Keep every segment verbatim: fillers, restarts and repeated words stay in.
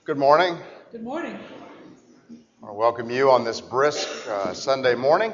Good morning. Good morning. I want to welcome you on this brisk uh, Sunday morning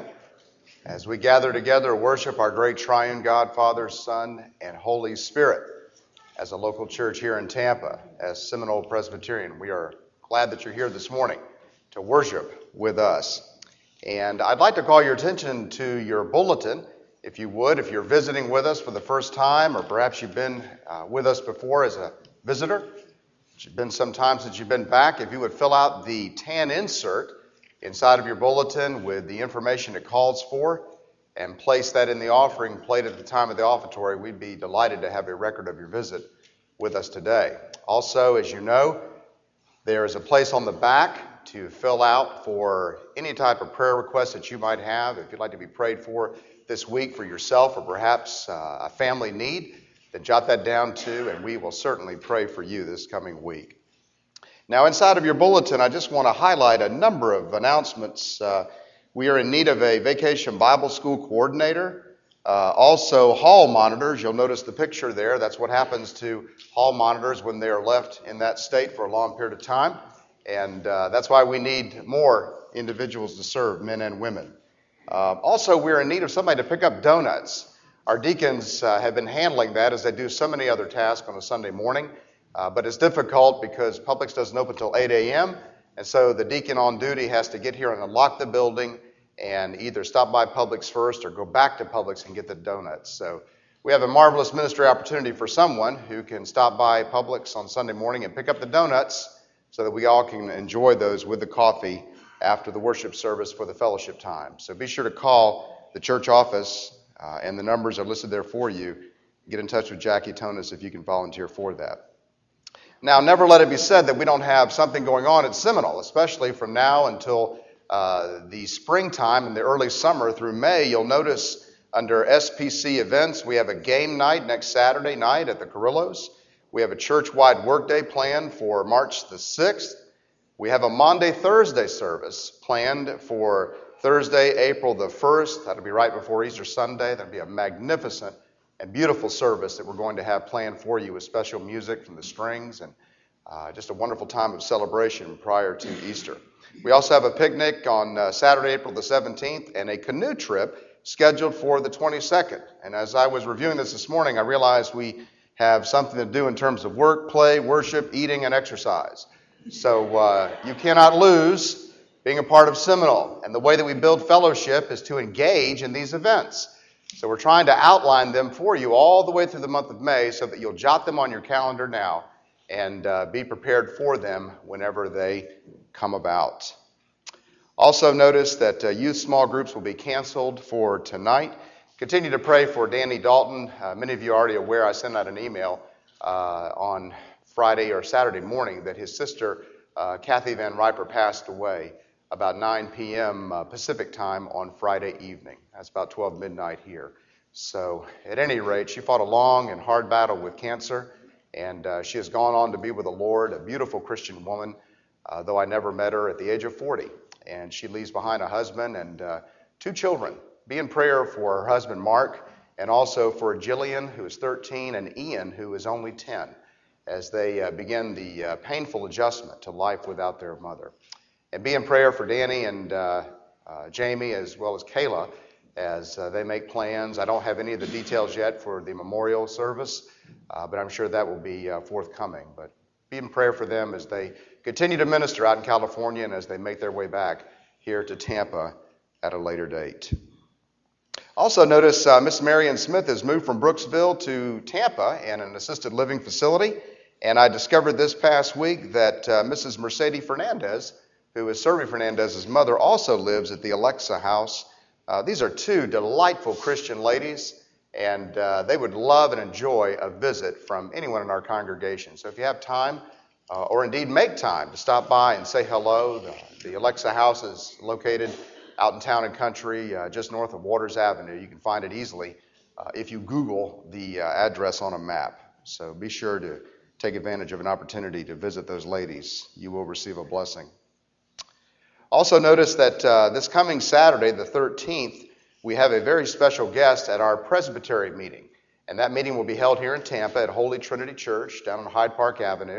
as we gather together to worship our great triune God, Father, Son, and Holy Spirit. As a local church here in Tampa, as Seminole Presbyterian, we are glad that you're here this morning to worship with us. And I'd like to call your attention to your bulletin, if you would, if you're visiting with us for the first time, or perhaps you've been uh, with us before as a visitor. It's been some time since you've been back. If you would fill out the tan insert inside of your bulletin with the information it calls for and place that in the offering plate at the time of the offertory, we'd be delighted to have a record of your visit with us today. Also, as you know, there is a place on the back to fill out for any type of prayer request that you might have. If you'd like to be prayed for this week for yourself or perhaps uh, a family need, then jot that down too, and we will certainly pray for you this coming week. Now, inside of your bulletin, I just want to highlight a number of announcements. Uh, we are in need of a Vacation Bible School coordinator, uh, also hall monitors. You'll notice the picture there. That's what happens to hall monitors when they are left in that state for a long period of time, and uh, that's why we need more individuals to serve, men and women. Uh, also, we're in need of somebody to pick up donuts. Our deacons uh, have been handling that as they do so many other tasks on a Sunday morning, uh, but it's difficult because Publix doesn't open until eight a.m., and so the deacon on duty has to get here and unlock the building and either stop by Publix first or go back to Publix and get the donuts. So we have a marvelous ministry opportunity for someone who can stop by Publix on Sunday morning and pick up the donuts so that we all can enjoy those with the coffee after the worship service for the fellowship time. So be sure to call the church office. Uh, and the numbers are listed there for you. Get in touch with Jackie Tonis if you can volunteer for that. Now, never let it be said that we don't have something going on at Seminole, especially from now until uh, the springtime and the early summer through May. You'll notice under S P C events, we have a game night next Saturday night at the Carrillos. We have a church-wide workday planned for March the sixth. We have a Monday-Thursday service planned for Thursday, April the first. That'll be right before Easter Sunday. That'll be a magnificent and beautiful service that we're going to have planned for you with special music from the strings and uh, just a wonderful time of celebration prior to Easter. We also have a picnic on uh, Saturday, April the seventeenth, and a canoe trip scheduled for the twenty-second. And as I was reviewing this this morning, I realized we have something to do in terms of work, play, worship, eating, and exercise. So uh, you cannot lose being a part of Seminole. And the way that we build fellowship is to engage in these events. So we're trying to outline them for you all the way through the month of May so that you'll jot them on your calendar now and uh, be prepared for them whenever they come about. Also notice that uh, youth small groups will be canceled for tonight. Continue to pray for Danny Dalton. Uh, many of you are already aware I sent out an email uh, on Friday or Saturday morning that his sister, uh, Kathy Van Riper, passed away about nine p.m. Uh, Pacific time on Friday evening. That's about twelve midnight here. So at any rate, she fought a long and hard battle with cancer, and uh, she has gone on to be with the Lord, a beautiful Christian woman, uh, though I never met her, at the age of forty. And she leaves behind a husband and uh, two children. Be in prayer for her husband, Mark, and also for Jillian, who is thirteen, and Ian, who is only ten, as they uh, begin the uh, painful adjustment to life without their mother. And be in prayer for Danny and uh, uh, Jamie as well as Kayla as uh, they make plans. I don't have any of the details yet for the memorial service, uh, but I'm sure that will be uh, forthcoming. But be in prayer for them as they continue to minister out in California and as they make their way back here to Tampa at a later date. Also notice uh, Miss Marion Smith has moved from Brooksville to Tampa in an assisted living facility. And I discovered this past week that uh, Missus Mercedes Fernandez, who is Servi Fernandez's mother, also lives at the Alexa House. Uh, these are two delightful Christian ladies, and uh, they would love and enjoy a visit from anyone in our congregation. So if you have time, uh, or indeed make time to stop by and say hello, the, the Alexa House is located out in Town and Country, uh, just north of Waters Avenue. You can find it easily uh, if you Google the uh, address on a map. So be sure to take advantage of an opportunity to visit those ladies. You will receive a blessing. Also notice that uh, this coming Saturday, the thirteenth, we have a very special guest at our Presbytery meeting. And that meeting will be held here in Tampa at Holy Trinity Church down on Hyde Park Avenue.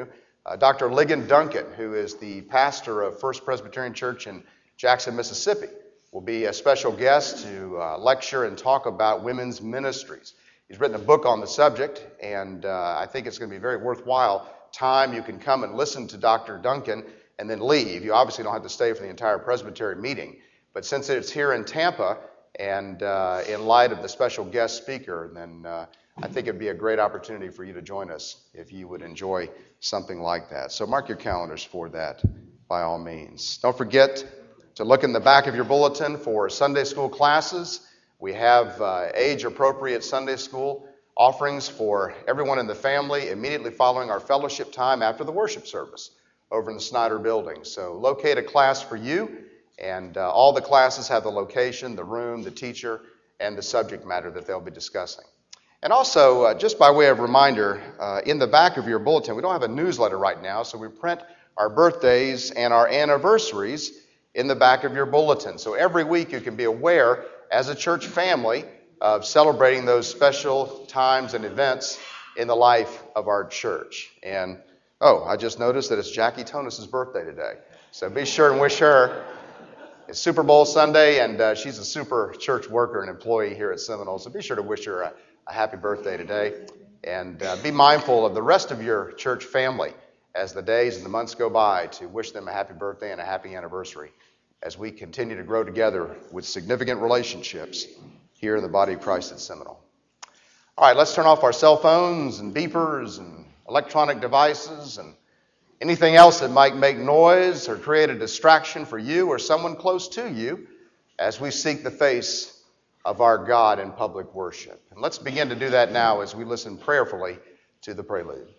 Uh, Doctor Ligon Duncan, who is the pastor of First Presbyterian Church in Jackson, Mississippi, will be a special guest to uh, lecture and talk about women's ministries. He's written a book on the subject, and uh, I think it's going to be very worthwhile time. You can come and listen to Doctor Duncan and then leave. You obviously don't have to stay for the entire Presbytery meeting, but since it's here in Tampa, and uh, in light of the special guest speaker, then uh, I think it'd be a great opportunity for you to join us if you would enjoy something like that. So mark your calendars for that by all means. Don't forget to look in the back of your bulletin for Sunday school classes. We have uh, age-appropriate Sunday school offerings for everyone in the family immediately following our fellowship time after the worship service over in the Snyder building. So locate a class for you, and uh, all the classes have the location, the room, the teacher, and the subject matter that they'll be discussing. And also, uh, just by way of reminder, uh, in the back of your bulletin, we don't have a newsletter right now, so we print our birthdays and our anniversaries in the back of your bulletin. So every week you can be aware, as a church family, of celebrating those special times and events in the life of our church. And, oh, I just noticed that it's Jackie Tonus' birthday today. So be sure and wish her. It's Super Bowl Sunday, and uh, she's a super church worker and employee here at Seminole, so be sure to wish her a A happy birthday today, and uh, be mindful of the rest of your church family as the days and the months go by to wish them a happy birthday and a happy anniversary as we continue to grow together with significant relationships here in the body of Christ at Seminole. All right, let's turn off our cell phones and beepers and electronic devices and anything else that might make noise or create a distraction for you or someone close to you as we seek the face of our God in public worship. And let's begin to do that now as we listen prayerfully to the prelude.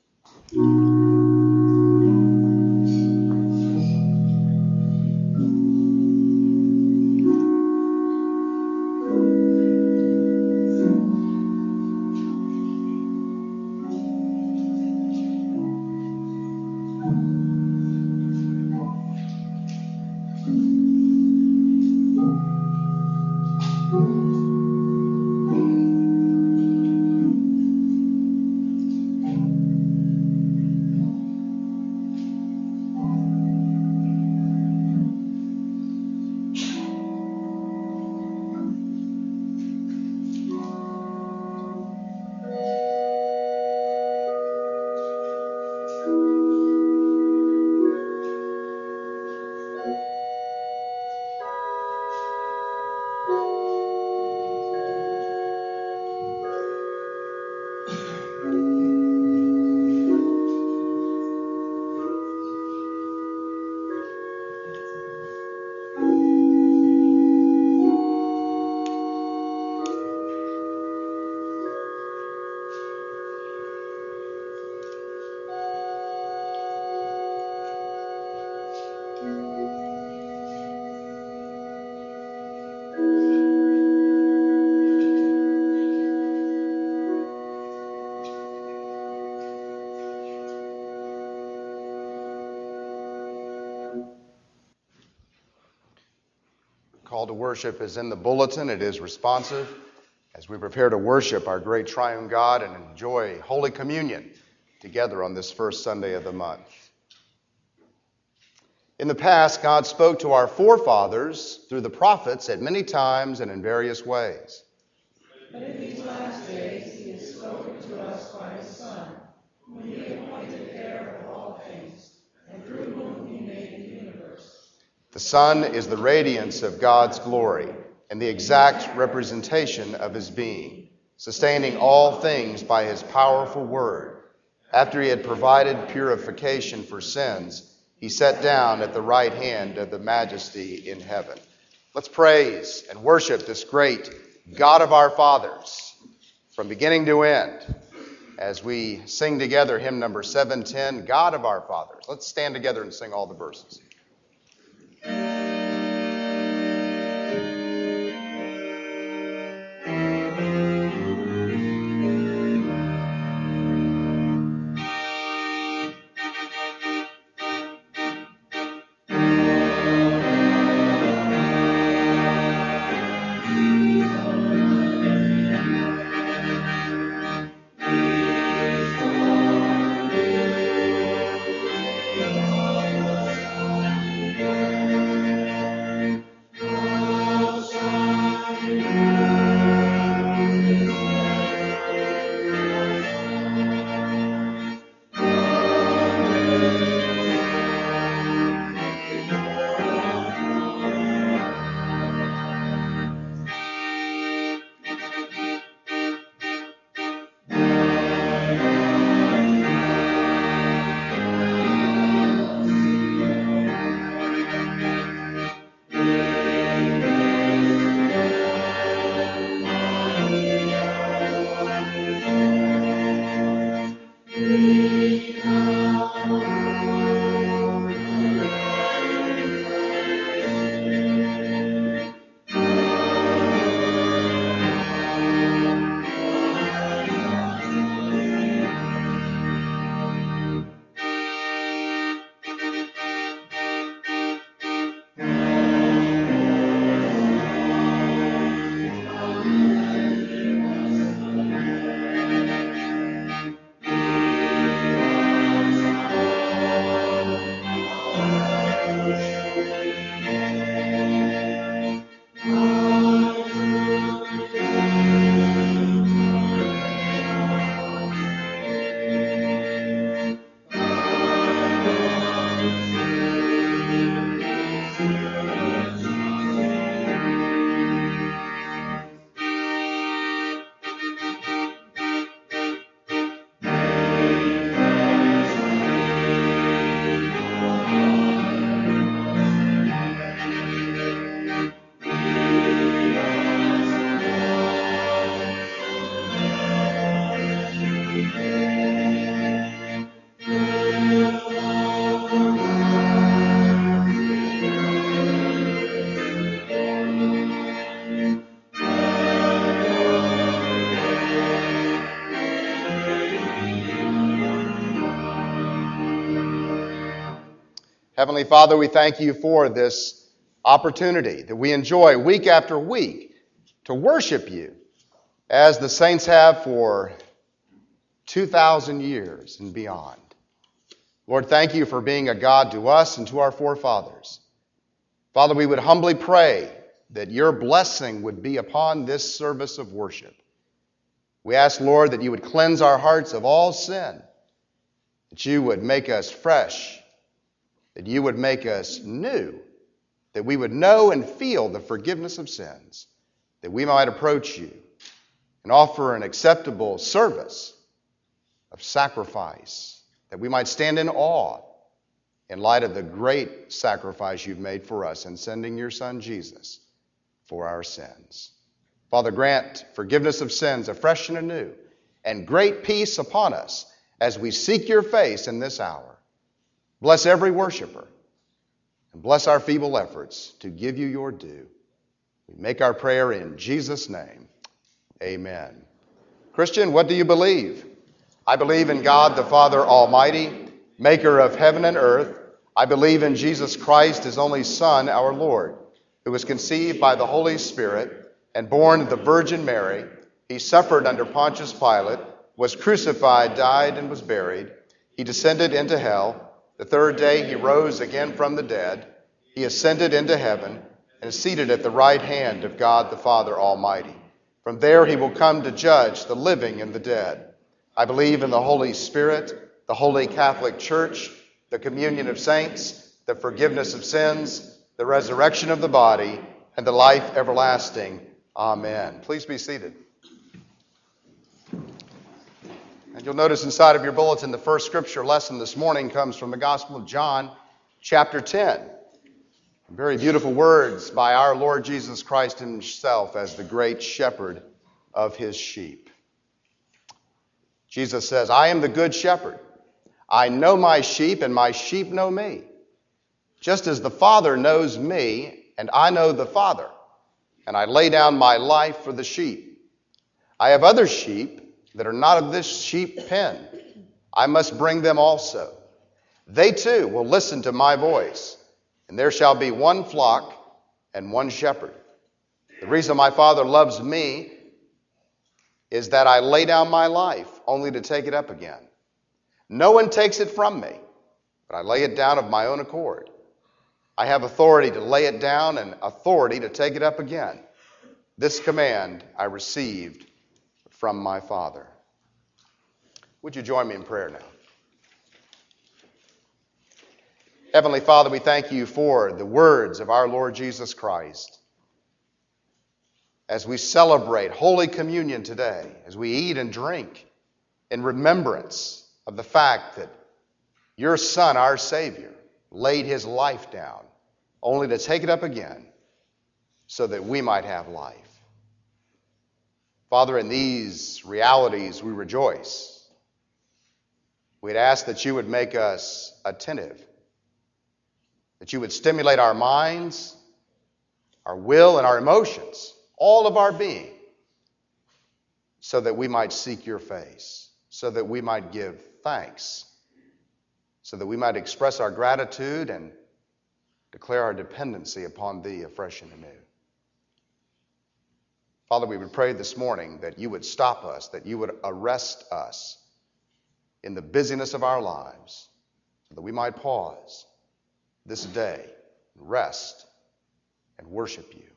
Call to worship is in the bulletin. It is responsive as we prepare to worship our great triune God and enjoy Holy Communion together on this first Sunday of the month. In the past, God spoke to our forefathers through the prophets at many times and in various ways. But in these last days, he has spoken to us by his Son, whom he appointed heir of all things, and through whom he made the universe. The Son is the radiance of God's glory and the exact representation of his being, sustaining all things by his powerful word. After he had provided purification for sins, he sat down at the right hand of the Majesty in heaven. Let's praise and worship this great God of our fathers from beginning to end as we sing together hymn number seven ten, God of our fathers. Let's stand together and sing all the verses. Heavenly Father, we thank you for this opportunity that we enjoy week after week to worship you as the saints have for two thousand years and beyond. Lord, thank you for being a God to us and to our forefathers. Father, we would humbly pray that your blessing would be upon this service of worship. We ask, Lord, that you would cleanse our hearts of all sin, that you would make us fresh, that you would make us new, that we would know and feel the forgiveness of sins, that we might approach you and offer an acceptable service of sacrifice, that we might stand in awe in light of the great sacrifice you've made for us in sending your Son Jesus for our sins. Father, grant forgiveness of sins afresh and anew, and great peace upon us as we seek your face in this hour. Bless every worshiper, and bless our feeble efforts to give you your due. We make our prayer in Jesus' name. Amen. Christian, what do you believe? I believe in God the Father Almighty, maker of heaven and earth. I believe in Jesus Christ, his only Son, our Lord, who was conceived by the Holy Spirit and born of the Virgin Mary. He suffered under Pontius Pilate, was crucified, died, and was buried. He descended into hell. The third day he rose again from the dead. He ascended into heaven and is seated at the right hand of God the Father Almighty. From there he will come to judge the living and the dead. I believe in the Holy Spirit, the Holy Catholic Church, the communion of saints, the forgiveness of sins, the resurrection of the body, and the life everlasting. Amen. Please be seated. And you'll notice inside of your bulletin, the first scripture lesson this morning comes from the Gospel of John, chapter ten. Very beautiful words by our Lord Jesus Christ himself as the great shepherd of his sheep. Jesus says, I am the good shepherd. I know my sheep, and my sheep know me. Just as the Father knows me, and I know the Father, and I lay down my life for the sheep. I have other sheep that are not of this sheep pen. I must bring them also. They too will listen to my voice, and there shall be one flock and one shepherd. The reason my Father loves me is that I lay down my life only to take it up again. No one takes it from me, but I lay it down of my own accord. I have authority to lay it down and authority to take it up again. This command I received from my Father. Would you join me in prayer now? Heavenly Father, we thank you for the words of our Lord Jesus Christ. As we celebrate Holy Communion today, as we eat and drink in remembrance of the fact that your Son, our Savior, laid his life down only to take it up again so that we might have life. Father, in these realities we rejoice. We'd ask that you would make us attentive, that you would stimulate our minds, our will, and our emotions, all of our being, so that we might seek your face, so that we might give thanks, so that we might express our gratitude and declare our dependency upon thee afresh and anew. Father, we would pray this morning that you would stop us, that you would arrest us in the busyness of our lives, so that we might pause this day, rest, and worship you.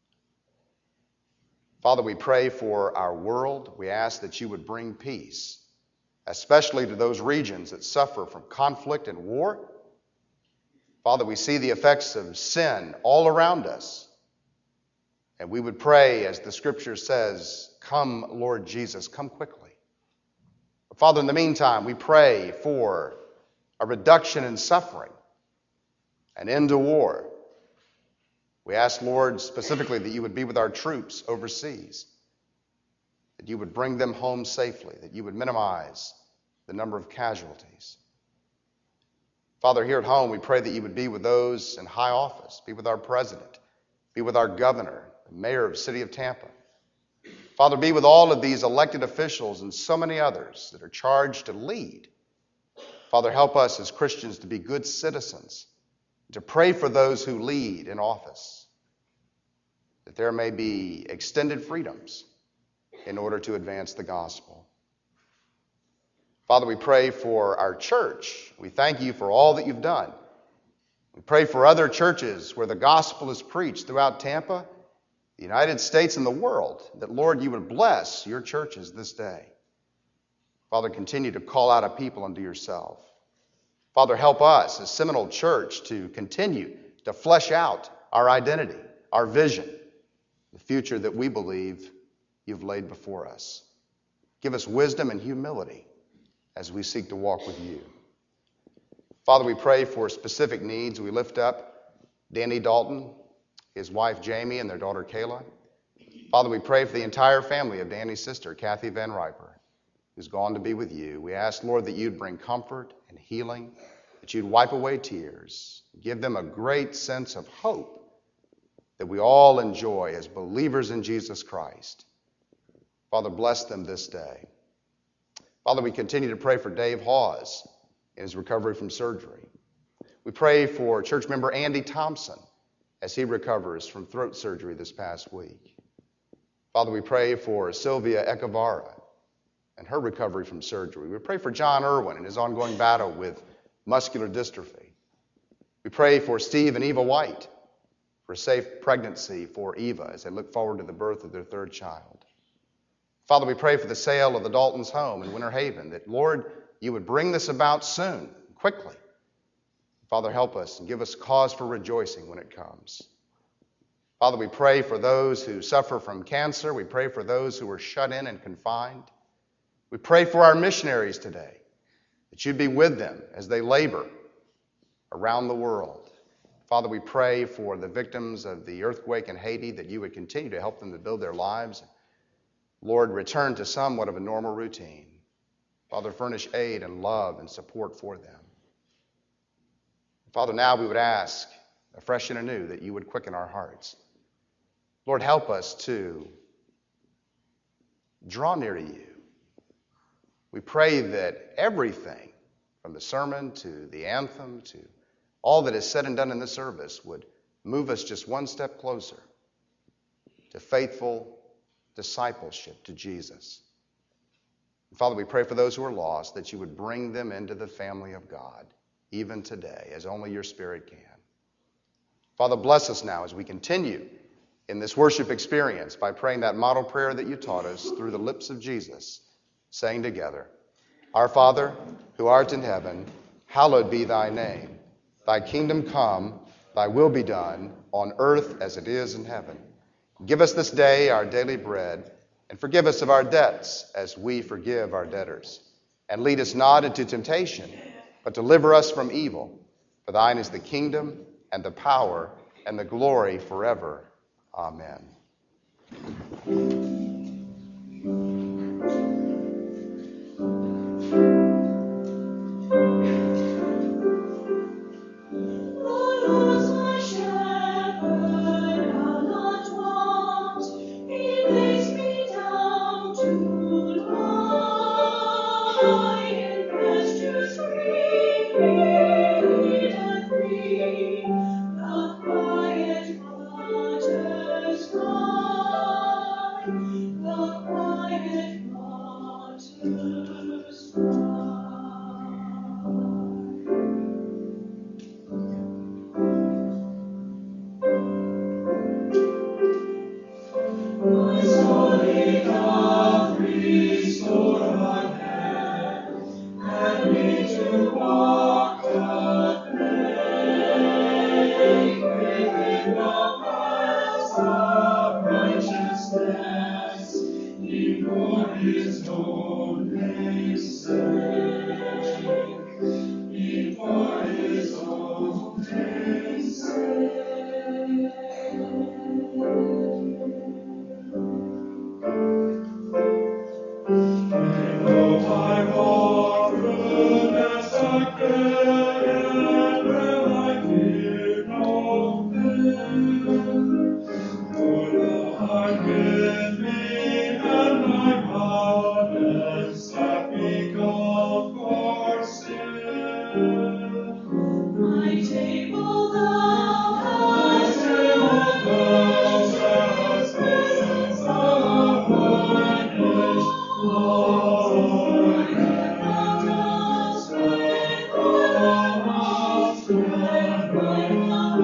Father, we pray for our world. We ask that you would bring peace, especially to those regions that suffer from conflict and war. Father, we see the effects of sin all around us. And we would pray, as the scripture says, come, Lord Jesus, come quickly. But Father, in the meantime, we pray for a reduction in suffering, an end to war. We ask, Lord, specifically that you would be with our troops overseas, that you would bring them home safely, that you would minimize the number of casualties. Father, here at home, we pray that you would be with those in high office, be with our president, be with our governor, the mayor of the city of Tampa. Father, be with all of these elected officials and so many others that are charged to lead. Father, help us as Christians to be good citizens to pray for those who lead in office, that there may be extended freedoms in order to advance the gospel. Father, we pray for our church. We thank you for all that you've done. We pray for other churches where the gospel is preached throughout Tampa, the United States, and the world, that, Lord, you would bless your churches this day. Father, continue to call out a people unto yourself. Father, help us as Seminole Church to continue to flesh out our identity, our vision, the future that we believe you've laid before us. Give us wisdom and humility as we seek to walk with you. Father, we pray for specific needs. We lift up Danny Dalton, his wife Jamie, and their daughter Kayla. Father, we pray for the entire family of Danny's sister, Kathy Van Riper, who's gone to be with you. We ask, Lord, that you'd bring comfort and healing, that you'd wipe away tears, give them a great sense of hope that we all enjoy as believers in Jesus Christ. Father, bless them this day. Father, we continue to pray for Dave Hawes in his recovery from surgery. We pray for church member Andy Thompson as he recovers from throat surgery this past week. Father, we pray for Sylvia Echavara and her recovery from surgery. We pray for John Irwin and his ongoing battle with muscular dystrophy. We pray for Steve and Eva White for safe pregnancy for Eva as they look forward to the birth of their third child. Father, we pray for the sale of the Dalton's home in Winter Haven, that, Lord, you would bring this about soon, quickly. Father, help us and give us cause for rejoicing when it comes. Father, we pray for those who suffer from cancer. We pray for those who are shut in and confined. We pray for our missionaries today, that you'd be with them as they labor around the world. Father, we pray for the victims of the earthquake in Haiti, that you would continue to help them to build their lives. Lord, return to somewhat of a normal routine. Father, furnish aid and love and support for them. Father, now we would ask afresh and anew that you would quicken our hearts. Lord, help us to draw near to you. We pray that everything, from the sermon to the anthem to all that is said and done in this service, would move us just one step closer to faithful discipleship to Jesus. And Father, we pray for those who are lost, that you would bring them into the family of God, even today, as only your Spirit can. Father, bless us now as we continue in this worship experience by praying that model prayer that you taught us through the lips of Jesus, saying together, Our Father, who art in heaven, hallowed be thy name. Thy kingdom come, thy will be done, on earth as it is in heaven. Give us this day our daily bread, and forgive us of our debts as we forgive our debtors. And lead us not into temptation, but deliver us from evil. For thine is the kingdom, and the power, and the glory forever. Amen. The quiet waters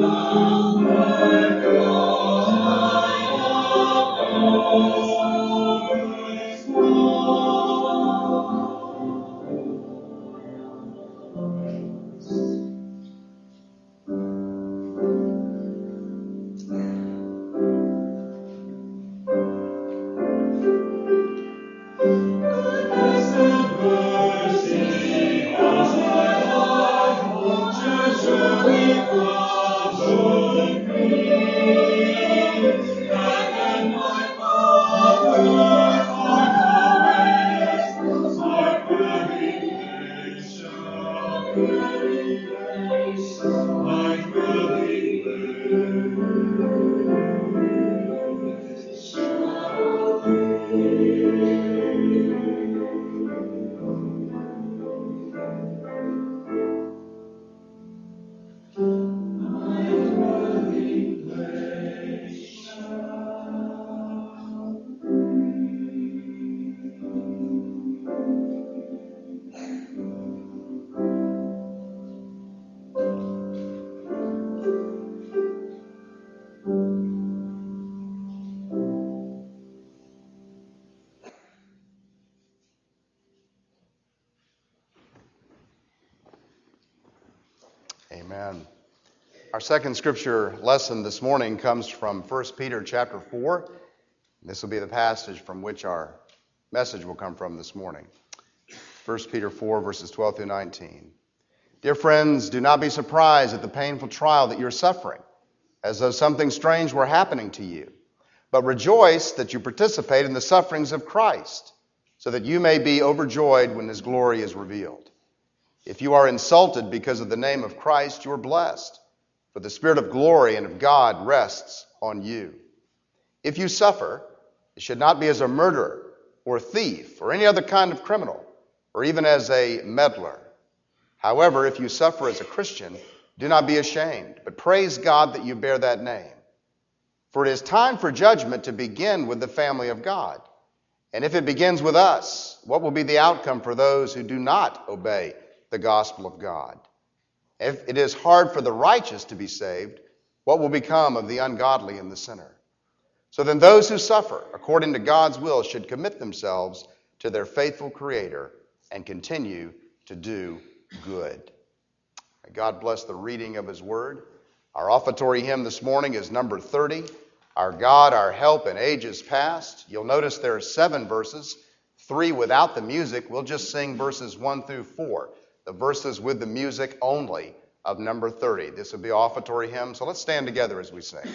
Amen. Our second scripture lesson this morning comes from First Peter chapter four. This will be the passage from which our message will come from this morning. First Peter four, verses twelve through nineteen. Dear friends, do not be surprised at the painful trial that you're suffering, as though something strange were happening to you. But rejoice that you participate in the sufferings of Christ, so that you may be overjoyed when his glory is revealed. If you are insulted because of the name of Christ, you are blessed, for the Spirit of glory and of God rests on you. If you suffer, it should not be as a murderer or thief or any other kind of criminal, or even as a meddler. However, if you suffer as a Christian, do not be ashamed, but praise God that you bear that name. For it is time for judgment to begin with the family of God. And if it begins with us, what will be the outcome for those who do not obey the gospel of God? If it is hard for the righteous to be saved, what will become of the ungodly and the sinner? So then those who suffer according to God's will should commit themselves to their faithful Creator and continue to do good. May God bless the reading of his word. Our offertory hymn this morning is number thirty, Our God, Our Help in Ages Past. You'll notice there are seven verses, three without the music. We'll just sing verses one through four. The verses with the music only of number thirty. This will be offertory hymn, so let's stand together as we sing.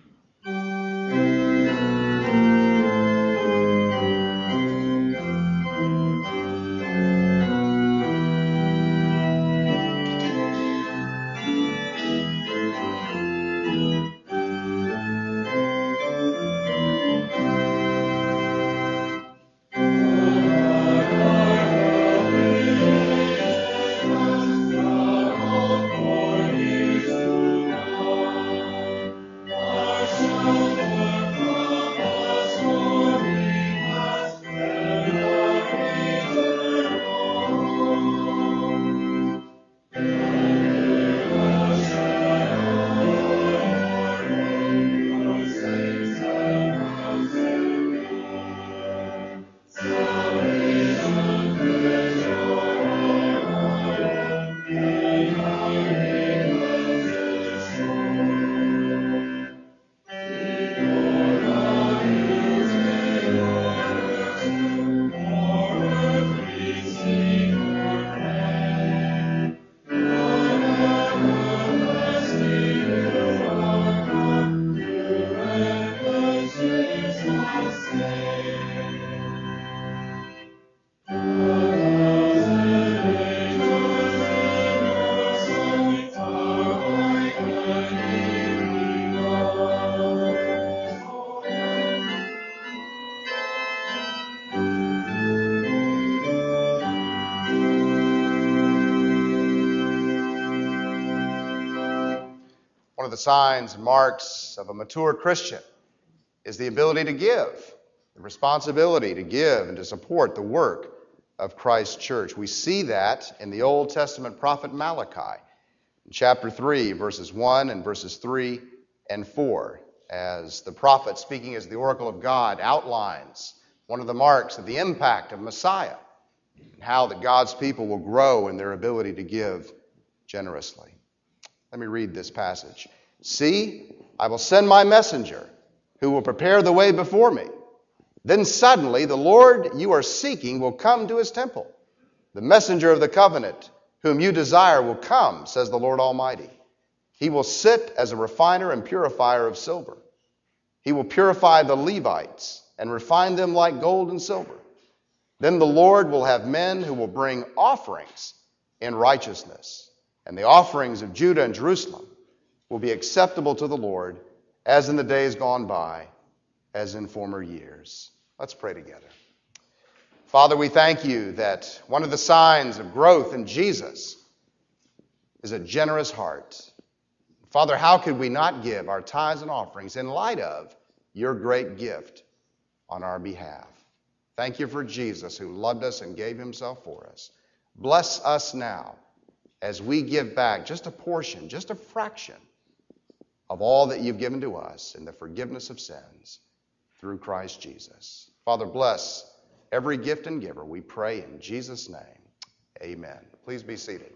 One of the signs and marks of a mature Christian is the ability to give, the responsibility to give and to support the work of Christ's church. We see that in the Old Testament prophet Malachi. in chapter three, verses one and verses three and four, as the prophet, speaking as the oracle of God, outlines one of the marks of the impact of Messiah, and how that God's people will grow in their ability to give generously. Let me read this passage. See, I will send my messenger, who will prepare the way before me. Then suddenly the Lord you are seeking will come to his temple. The messenger of the covenant, whom you desire, will come, says the Lord Almighty. He will sit as a refiner and purifier of silver. He will purify the Levites and refine them like gold and silver. Then the Lord will have men who will bring offerings in righteousness, and the offerings of Judah and Jerusalem will be acceptable to the Lord, as in the days gone by, as in former years. Let's pray together. Father, we thank you that one of the signs of growth in Jesus is a generous heart. Father, how could we not give our tithes and offerings in light of your great gift on our behalf? Thank you for Jesus, who loved us and gave himself for us. Bless us now as we give back just a portion, just a fraction of all that you've given to us in the forgiveness of sins through Christ Jesus. Father, bless every gift and giver, we pray in Jesus' name. Amen. Please be seated.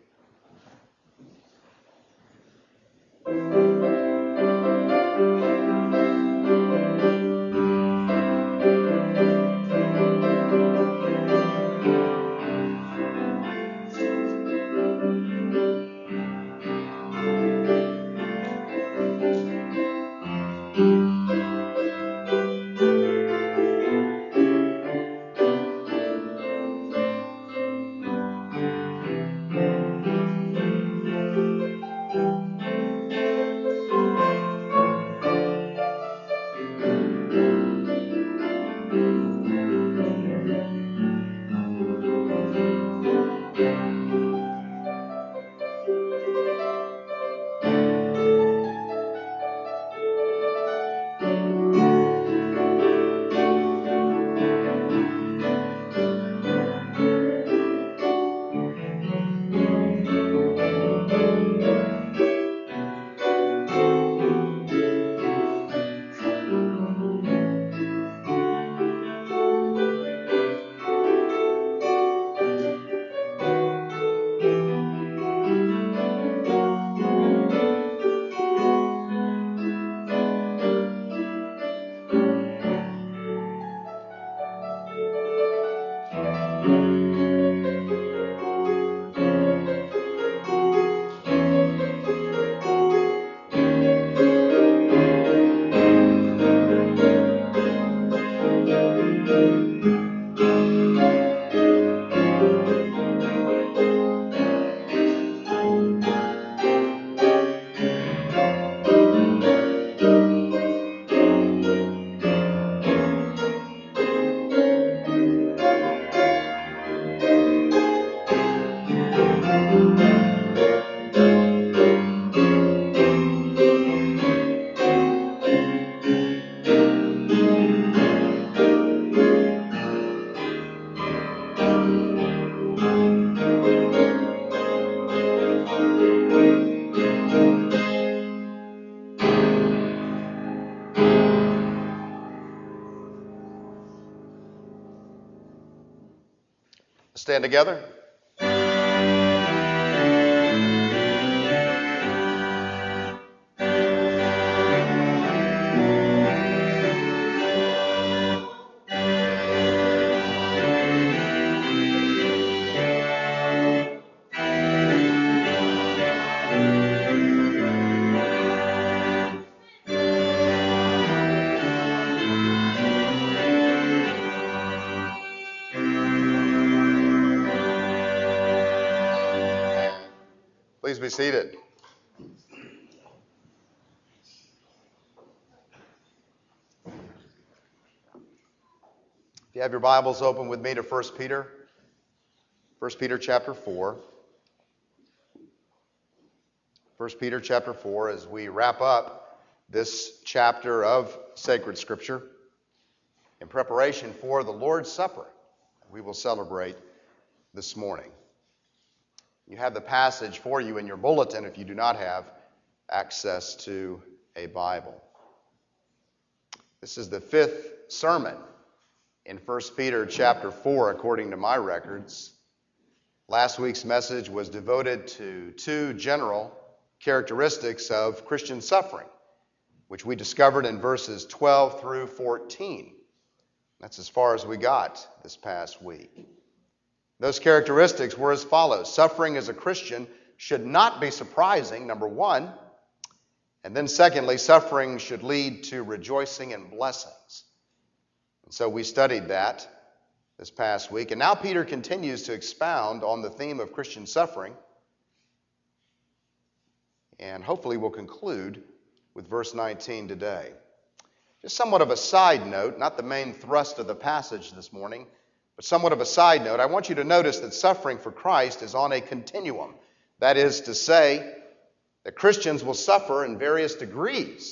Stand together. Please be seated. If you have your Bibles, open with me to First Peter. First Peter chapter four. First Peter chapter four, as we wrap up this chapter of sacred Scripture in preparation for the Lord's Supper we will celebrate this morning. You have the passage for you in your bulletin if you do not have access to a Bible. This is the fifth sermon in First Peter chapter four, according to my records. Last week's message was devoted to two general characteristics of Christian suffering, which we discovered in verses twelve through fourteen. That's as far as we got this past week. Those characteristics were as follows. Suffering as a Christian should not be surprising, number one. And then secondly, suffering should lead to rejoicing and blessings. And so we studied that this past week. And now Peter continues to expound on the theme of Christian suffering. And hopefully we'll conclude with verse nineteen today. Just somewhat of a side note, not the main thrust of the passage this morning, but somewhat of a side note. I want you to notice that suffering for Christ is on a continuum. That is to say that Christians will suffer in various degrees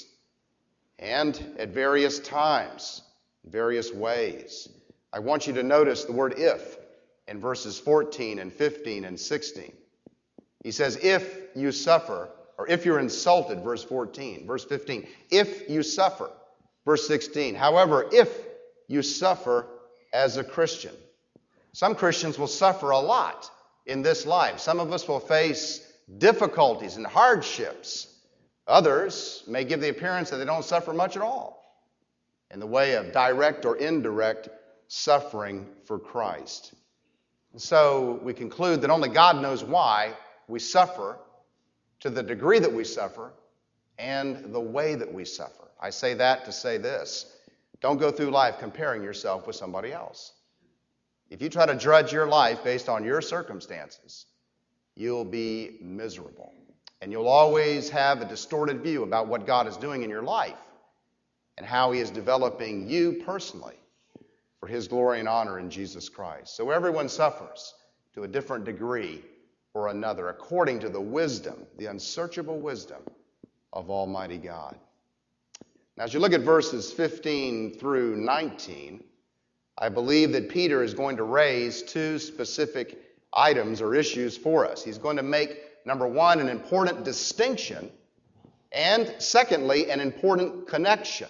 and at various times, in various ways. I want you to notice the word if in verses fourteen and fifteen and sixteen. He says, if you suffer, or if you're insulted, verse fourteen. Verse fifteen, if you suffer. Verse sixteen, however, if you suffer as a Christian. Some Christians will suffer a lot in this life. Some of us will face difficulties and hardships. Others may give the appearance that they don't suffer much at all in the way of direct or indirect suffering for Christ. And so we conclude that only God knows why we suffer, to the degree that we suffer, and the way that we suffer. I say that to say this. Don't go through life comparing yourself with somebody else. If you try to judge your life based on your circumstances, you'll be miserable. And you'll always have a distorted view about what God is doing in your life and how He is developing you personally for His glory and honor in Jesus Christ. So everyone suffers to a different degree or another, according to the wisdom, the unsearchable wisdom of Almighty God. Now, as you look at verses fifteen through nineteen, I believe that Peter is going to raise two specific items or issues for us. He's going to make, number one, an important distinction, and secondly, an important connection.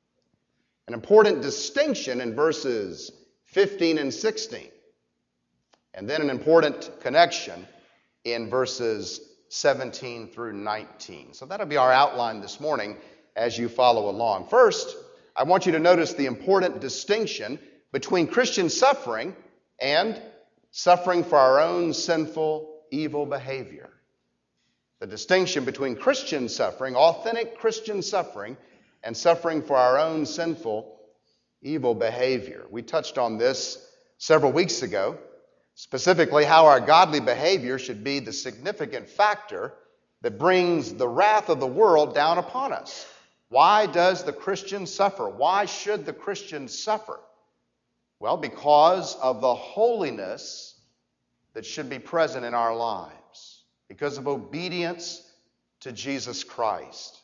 An important distinction in verses fifteen and sixteen, and then an important connection in verses seventeen through nineteen. So that'll be our outline this morning as you follow along. First, I want you to notice the important distinction between Christian suffering and suffering for our own sinful, evil behavior. The distinction between Christian suffering, authentic Christian suffering, and suffering for our own sinful, evil behavior. We touched on this several weeks ago, specifically how our godly behavior should be the significant factor that brings the wrath of the world down upon us. Why does the Christian suffer? Why should the Christian suffer? Well, because of the holiness that should be present in our lives, because of obedience to Jesus Christ.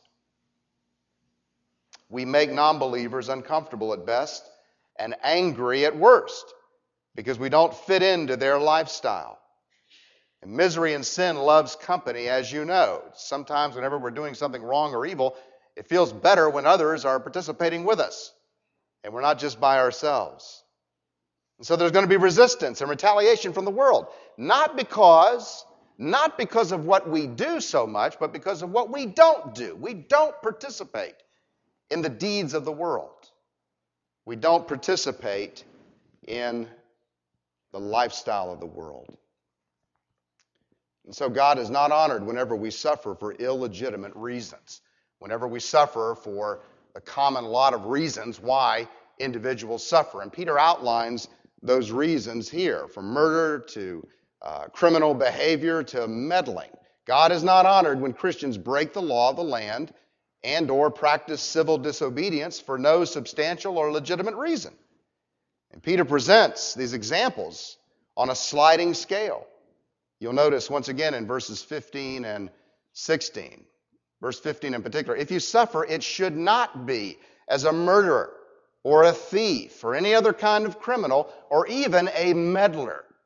We make non-believers uncomfortable at best and angry at worst because we don't fit into their lifestyle. And misery and sin loves company, as you know. Sometimes whenever we're doing something wrong or evil, it feels better when others are participating with us and we're not just by ourselves. And so there's going to be resistance and retaliation from the world, not because, not because of what we do so much, but because of what we don't do. We don't participate in the deeds of the world. We don't participate in the lifestyle of the world. And so God is not honored whenever we suffer for illegitimate reasons, whenever we suffer for the common lot of reasons why individuals suffer. And Peter outlines those reasons here, from murder to uh, criminal behavior to meddling. God is not honored when Christians break the law of the land and or practice civil disobedience for no substantial or legitimate reason. And Peter presents these examples on a sliding scale. You'll notice once again in verses fifteen and sixteen, verse fifteen in particular, if you suffer, it should not be as a murderer or a thief or any other kind of criminal or even a meddler.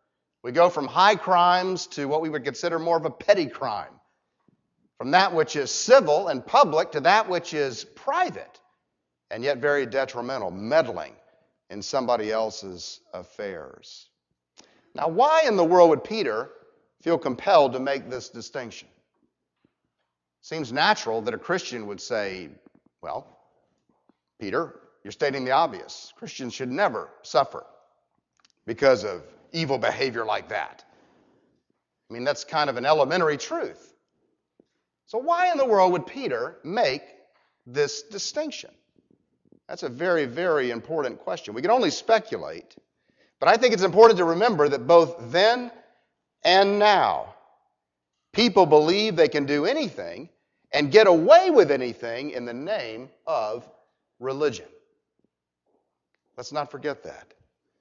We go from high crimes to what we would consider more of a petty crime. From that which is civil and public to that which is private and yet very detrimental, meddling in somebody else's affairs. Now, why in the world would Peter feel compelled to make this distinction? Seems natural that a Christian would say, well, Peter, you're stating the obvious. Christians should never suffer because of evil behavior like that. I mean, that's kind of an elementary truth. So why in the world would Peter make this distinction? That's a very, very important question. We can only speculate, but I think it's important to remember that both then and now, people believe they can do anything and get away with anything in the name of religion. Let's not forget that.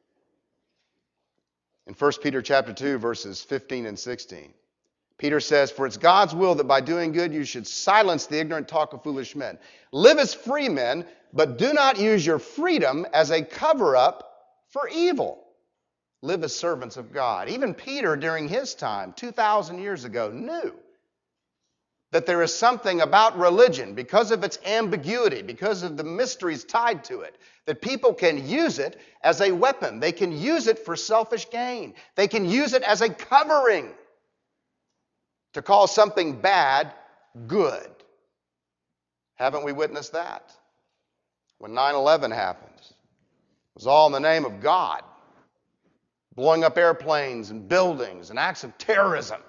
In First Peter chapter two, verses fifteen and sixteen, Peter says, "For it's God's will that by doing good you should silence the ignorant talk of foolish men. Live as free men, but do not use your freedom as a cover-up for evil. Live as servants of God." Even Peter, during his time, two thousand years ago, knew that there is something about religion, because of its ambiguity, because of the mysteries tied to it, that people can use it as a weapon. They can use it for selfish gain. They can use it as a covering to call something bad good. Haven't we witnessed that? When nine eleven happened, it was all in the name of God. Blowing up airplanes and buildings and acts of terrorism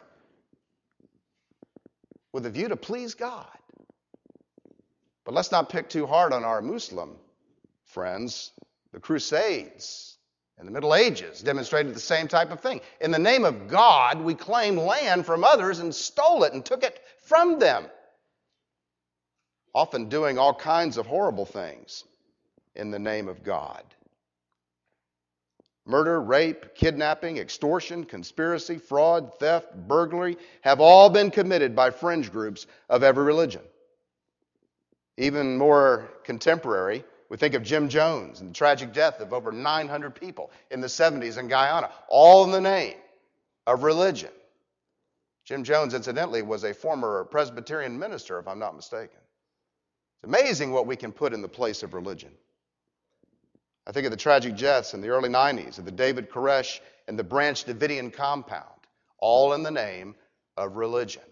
with a view to please God. But let's not pick too hard on our Muslim friends. The Crusades in the Middle Ages demonstrated the same type of thing. In the name of God, we claimed land from others and stole it and took it from them, often doing all kinds of horrible things in the name of God. Murder, rape, kidnapping, extortion, conspiracy, fraud, theft, burglary have all been committed by fringe groups of every religion. Even more contemporary, we think of Jim Jones and the tragic death of over nine hundred people in the seventies in Guyana, all in the name of religion. Jim Jones, incidentally, was a former Presbyterian minister, if I'm not mistaken. It's amazing what we can put in the place of religion. I think of the tragic deaths in the early nineties of the David Koresh and the Branch Davidian compound, all in the name of religion.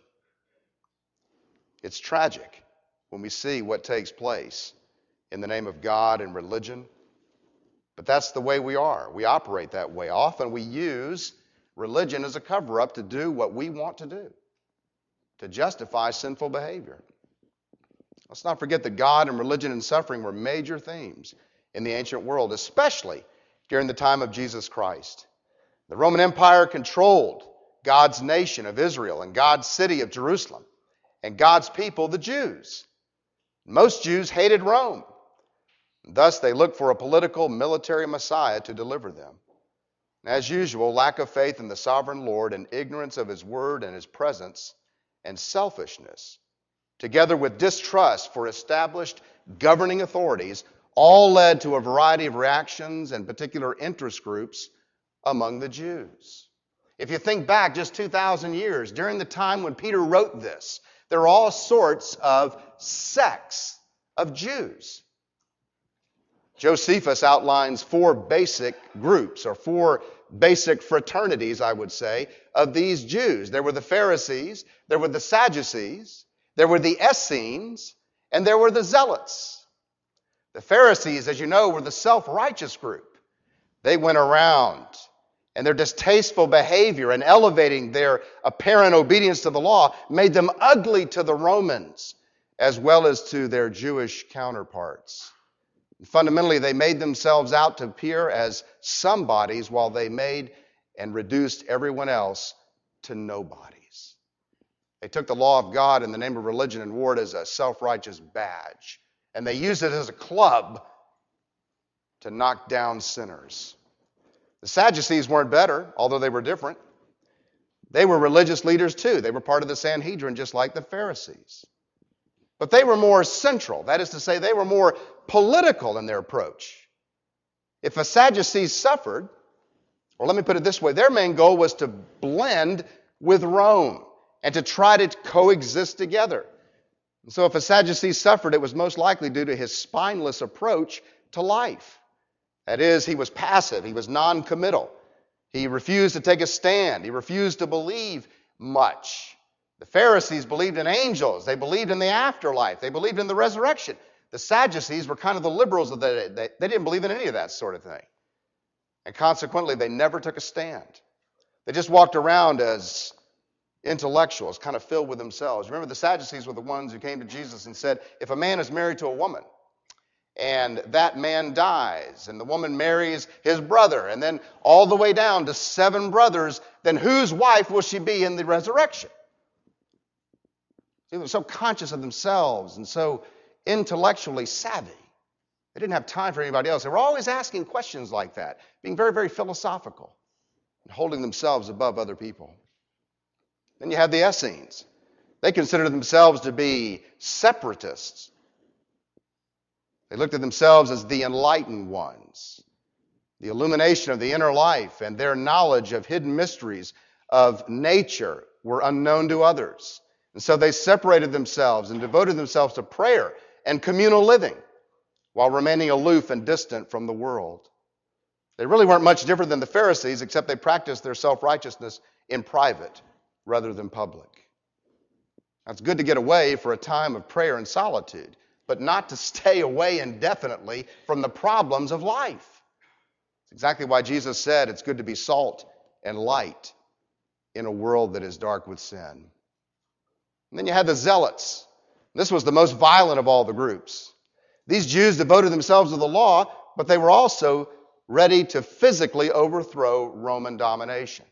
It's tragic when we see what takes place in the name of God and religion. But that's the way we are. We operate that way. Often we use religion as a cover-up to do what we want to do, to justify sinful behavior. Let's not forget that God and religion and suffering were major themes in the ancient world, especially during the time of Jesus Christ. The Roman Empire controlled God's nation of Israel and God's city of Jerusalem and God's people, the Jews. Most Jews hated Rome. Thus, they looked for a political, military Messiah to deliver them. As usual, lack of faith in the sovereign Lord and ignorance of His word and His presence and selfishness, together with distrust for established governing authorities, all led to a variety of reactions and particular interest groups among the Jews. If you think back just two thousand years, during the time when Peter wrote this, there are all sorts of sects of Jews. Josephus outlines four basic groups, or four basic fraternities, I would say, of these Jews. There were the Pharisees, there were the Sadducees, there were the Essenes, and there were the Zealots. The Pharisees, as you know, were the self-righteous group. They went around, and their distasteful behavior and elevating their apparent obedience to the law made them ugly to the Romans as well as to their Jewish counterparts. Fundamentally, they made themselves out to appear as somebodies while they made and reduced everyone else to nobodies. They took the law of God in the name of religion and wore it as a self-righteous badge. And they used it as a club to knock down sinners. The Sadducees weren't better, although they were different. They were religious leaders too. They were part of the Sanhedrin, just like the Pharisees. But they were more central. That is to say, they were more political in their approach. If a Sadducee suffered, Or let me put it this way, their main goal was to blend with Rome and to try to coexist together. And so if a Sadducee suffered, it was most likely due to his spineless approach to life. That is, he was passive, he was non-committal. He refused to take a stand. He refused to believe much. The Pharisees believed in angels. They believed in the afterlife. They believed in the resurrection. The Sadducees were kind of the liberals of the day. They, they didn't believe in any of that sort of thing. And consequently, they never took a stand. They just walked around as intellectuals, kind of filled with themselves. Remember, the Sadducees were the ones who came to Jesus and said, if a man is married to a woman, and that man dies, and the woman marries his brother, and then all the way down to seven brothers, then whose wife will she be in the resurrection? They were so conscious of themselves and so intellectually savvy. They didn't have time for anybody else. They were always asking questions like that, being very, very philosophical, and holding themselves above other people. Then you have the Essenes. They considered themselves to be separatists. They looked at themselves as the enlightened ones. The illumination of the inner life and their knowledge of hidden mysteries of nature were unknown to others. And so they separated themselves and devoted themselves to prayer and communal living while remaining aloof and distant from the world. They really weren't much different than the Pharisees, except they practiced their self-righteousness in private rather than public. Now, it's good to get away for a time of prayer and solitude, but not to stay away indefinitely from the problems of life. It's exactly why Jesus said it's good to be salt and light in a world that is dark with sin. And then you had the Zealots. This was the most violent of all the groups. These Jews devoted themselves to the law, but they were also ready to physically overthrow Roman domination.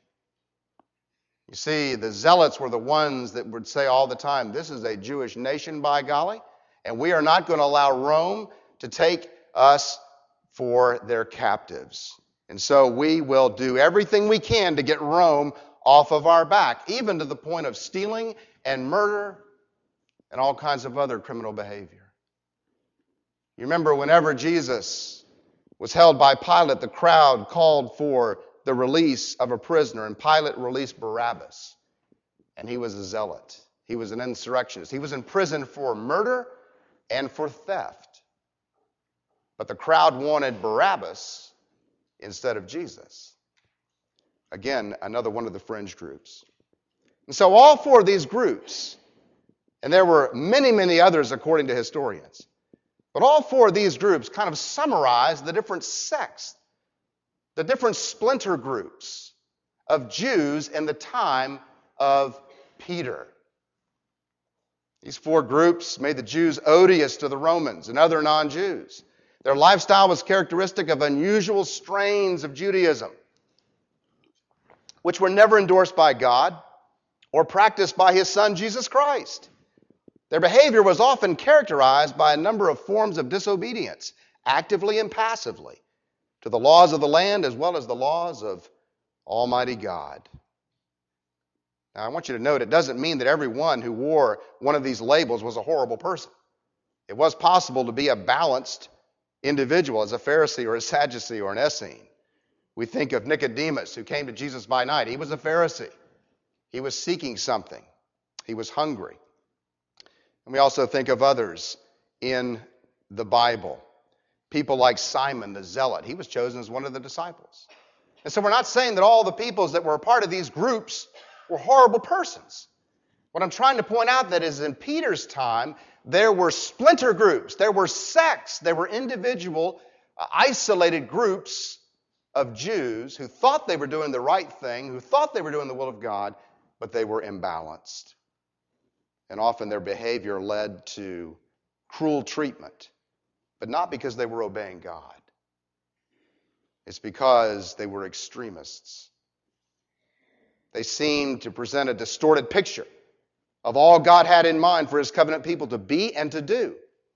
You see, the Zealots were the ones that would say all the time, this is a Jewish nation, by golly, and we are not going to allow Rome to take us for their captives. And so we will do everything we can to get Rome off of our back, even to the point of stealing and murder and all kinds of other criminal behavior. You remember whenever Jesus was held by Pilate, the crowd called for the release of a prisoner, and Pilate released Barabbas. And he was a zealot. He was an insurrectionist. He was in prison for murder and for theft. But the crowd wanted Barabbas instead of Jesus. Again, another one of the fringe groups. And so all four of these groups, and there were many, many others according to historians, but all four of these groups kind of summarize the different sects, the different splinter groups of Jews in the time of Peter. These four groups made the Jews odious to the Romans and other non-Jews. Their lifestyle was characteristic of unusual strains of Judaism, which were never endorsed by God or practiced by his Son, Jesus Christ. Their behavior was often characterized by a number of forms of disobedience, actively and passively, to the laws of the land as well as the laws of Almighty God. Now, I want you to note it doesn't mean that everyone who wore one of these labels was a horrible person. It was possible to be a balanced individual as a Pharisee or a Sadducee or an Essene. We think of Nicodemus, who came to Jesus by night. He was a Pharisee. He was seeking something. He was hungry. And we also think of others in the Bible. People like Simon the Zealot. He was chosen as one of the disciples. And so we're not saying that all the peoples that were a part of these groups were horrible persons. What I'm trying to point out that is in Peter's time, there were splinter groups, there were sects, there were individual, uh, isolated groups of Jews who thought they were doing the right thing, who thought they were doing the will of God, but they were imbalanced. And often their behavior led to cruel treatment, but not because they were obeying God. It's because they were extremists. They seemed to present a distorted picture of all God had in mind for his covenant people to be and to do.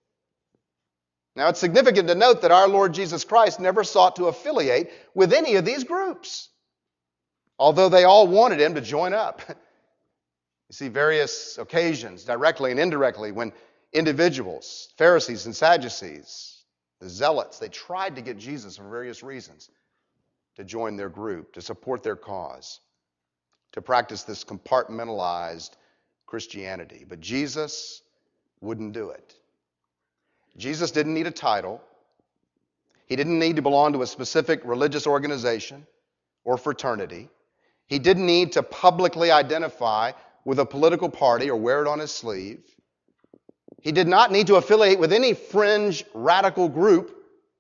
Now, it's significant to note that our Lord Jesus Christ never sought to affiliate with any of these groups, although they all wanted him to join up. You see various occasions, directly and indirectly, when individuals, Pharisees and Sadducees, the Zealots, they tried to get Jesus for various reasons. to join their group, to support their cause, to practice this compartmentalized Christianity. But Jesus wouldn't do it. Jesus didn't need a title. He didn't need to belong to a specific religious organization or fraternity. He didn't need to publicly identify with a political party or wear it on his sleeve. He did not need to affiliate with any fringe radical group.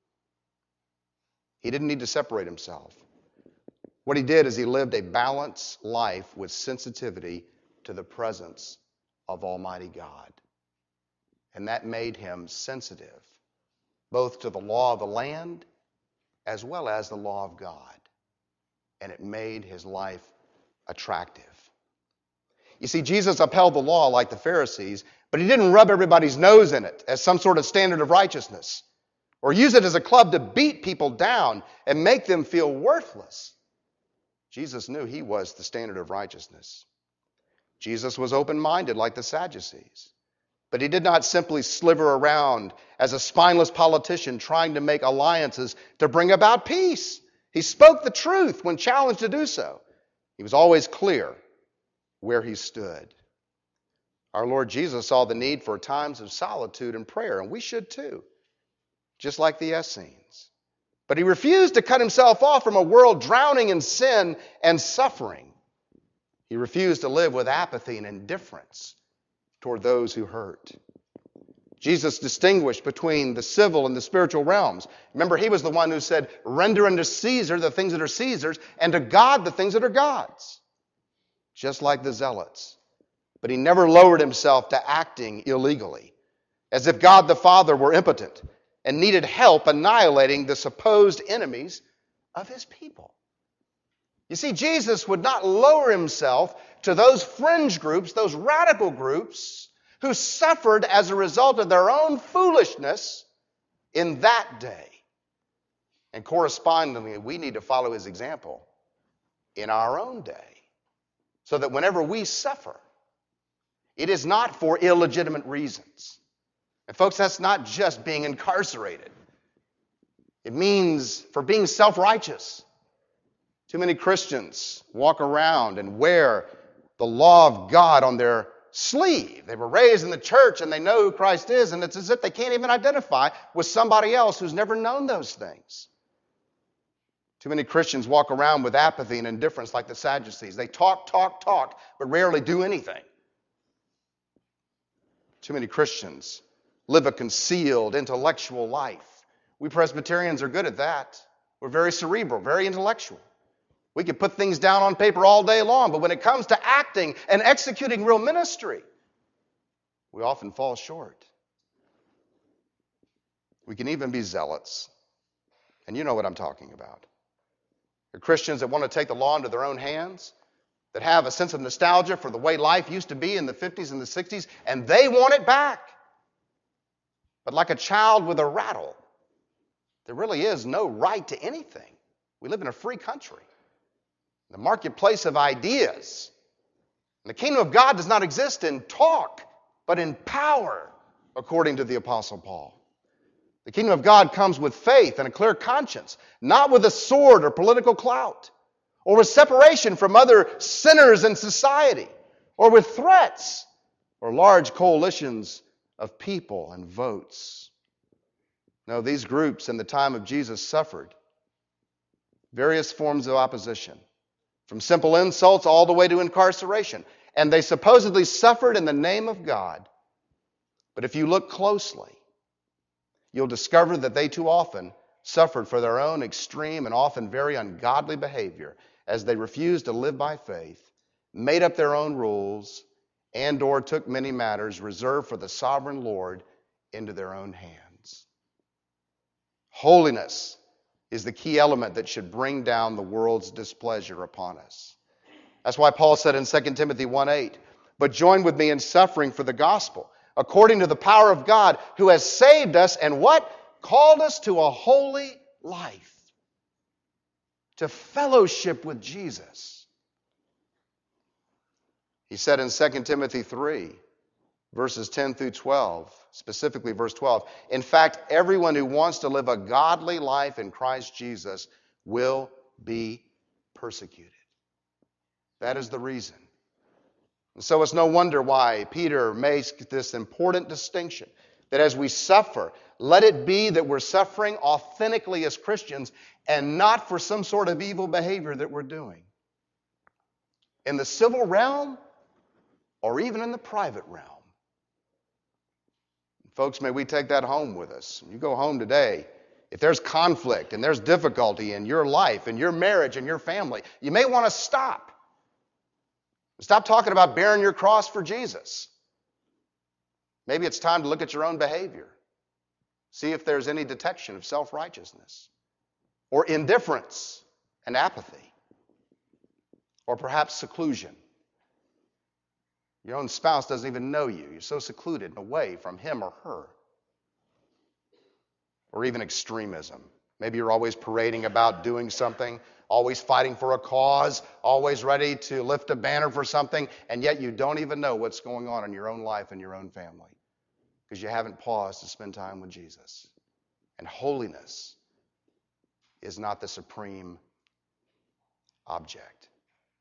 He didn't need to separate himself. What he did is he lived a balanced life with sensitivity to the presence of Almighty God. And that made him sensitive, both to the law of the land as well as the law of God. And it made his life attractive. You see, Jesus upheld the law like the Pharisees, but he didn't rub everybody's nose in it as some sort of standard of righteousness, or use it as a club to beat people down and make them feel worthless. Jesus knew he was the standard of righteousness. Jesus was open-minded like the Sadducees, but he did not simply sliver around as a spineless politician trying to make alliances to bring about peace. He spoke the truth when challenged to do so. He was always clear where he stood. Our Lord Jesus saw the need for times of solitude and prayer, and we should too, just like the Essenes. But he refused to cut himself off from a world drowning in sin and suffering. He refused to live with apathy and indifference toward those who hurt. Jesus distinguished between the civil and the spiritual realms. Remember, he was the one who said, "Render unto Caesar the things that are Caesar's, and to God the things that are God's." Just like the Zealots. But he never lowered himself to acting illegally, as if God the Father were impotent and needed help annihilating the supposed enemies of his people. You see, Jesus would not lower himself to those fringe groups, those radical groups, who suffered as a result of their own foolishness in that day. And correspondingly, we need to follow his example in our own day, so that whenever we suffer, it is not for illegitimate reasons. And folks, that's not just being incarcerated. It means for being self-righteous. Too many Christians walk around and wear the law of God on their sleeve. They were raised in the church and they know who Christ is, and it's as if they can't even identify with somebody else who's never known those things. Too many Christians walk around with apathy and indifference like the Sadducees. They talk, talk, talk, but rarely do anything. Too many Christians live a concealed, intellectual life. We Presbyterians are good at that. We're very cerebral, very intellectual. We can put things down on paper all day long, but when it comes to acting and executing real ministry, we often fall short. We can even be zealots. And you know what I'm talking about. They're Christians that want to take the law into their own hands, that have a sense of nostalgia for the way life used to be in the fifties and the sixties, and they want it back. But like a child with a rattle, there really is no right to anything. We live in a free country, the marketplace of ideas. And the kingdom of God does not exist in talk, but in power, according to the Apostle Paul. The kingdom of God comes with faith and a clear conscience, not with a sword or political clout, or with separation from other sinners in society, or with threats, or large coalitions of people and votes. No, these groups in the time of Jesus suffered various forms of opposition, from simple insults all the way to incarceration. And they supposedly suffered in the name of God. But if you look closely, you'll discover that they too often suffered for their own extreme and often very ungodly behavior as they refused to live by faith, made up their own rules, and or took many matters reserved for the sovereign Lord into their own hands. Holiness is the key element that should bring down the world's displeasure upon us. That's why Paul said in Second Timothy one eight, "But join with me in suffering for the gospel, according to the power of God, who has saved us," and what? Called us to a holy life, to fellowship with Jesus. He said in Second Timothy three, verses ten through twelve, specifically verse twelve, "In fact, everyone who wants to live a godly life in Christ Jesus will be persecuted. That is the reason. And so it's no wonder why Peter makes this important distinction that as we suffer, let it be that we're suffering authentically as Christians and not for some sort of evil behavior that we're doing. In the civil realm or even in the private realm. Folks, may we take that home with us. You go home today, if there's conflict and there's difficulty in your life, in your marriage, in your family, you may want to stop. Stop talking about bearing your cross for Jesus. Maybe it's time to look at your own behavior. See if there's any detection of self-righteousness or indifference and apathy or perhaps seclusion. Your own spouse doesn't even know you. You're so secluded and away from him or her. Or even extremism. Maybe you're always parading about doing something, always fighting for a cause, always ready to lift a banner for something, and yet you don't even know what's going on in your own life and your own family because you haven't paused to spend time with Jesus. And holiness is not the supreme object.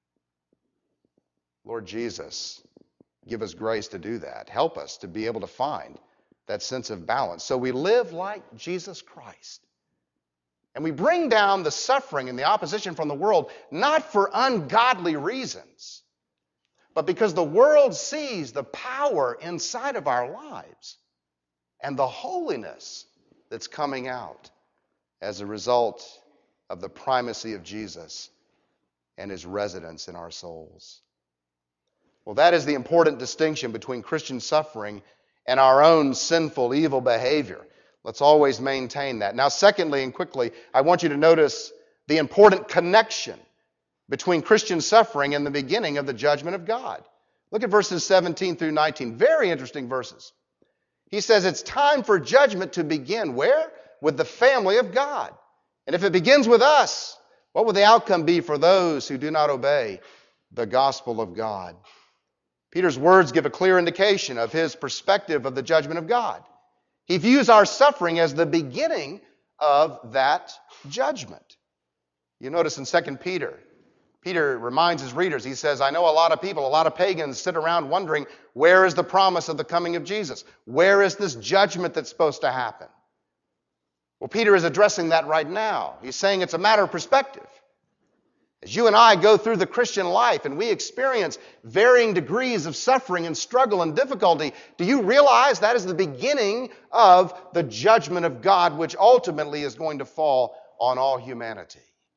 Lord Jesus, give us grace to do that. Help us to be able to find that sense of balance. So we live like Jesus Christ. And we bring down the suffering and the opposition from the world, not for ungodly reasons, but because the world sees the power inside of our lives and the holiness that's coming out as a result of the primacy of Jesus and his residence in our souls. Well, that is the important distinction between Christian suffering and our own sinful, evil behavior. Let's always maintain that. Now, secondly and quickly, I want you to notice the important connection between Christian suffering and the beginning of the judgment of God. Look at verses seventeen through nineteen. Very interesting verses. He says it's time for judgment to begin. Where? With the family of God. And if it begins with us, what will the outcome be for those who do not obey the gospel of God? Peter's words give a clear indication of his perspective of the judgment of God. He views our suffering as the beginning of that judgment. You notice in Second Peter, Peter reminds his readers, he says, I know a lot of people, a lot of pagans sit around wondering, where is the promise of the coming of Jesus? Where is this judgment that's supposed to happen? Well, Peter is addressing that right now. He's saying it's a matter of perspective. As you and I go through the Christian life and we experience varying degrees of suffering and struggle and difficulty, do you realize that is the beginning of the judgment of God, which ultimately is going to fall on all humanity?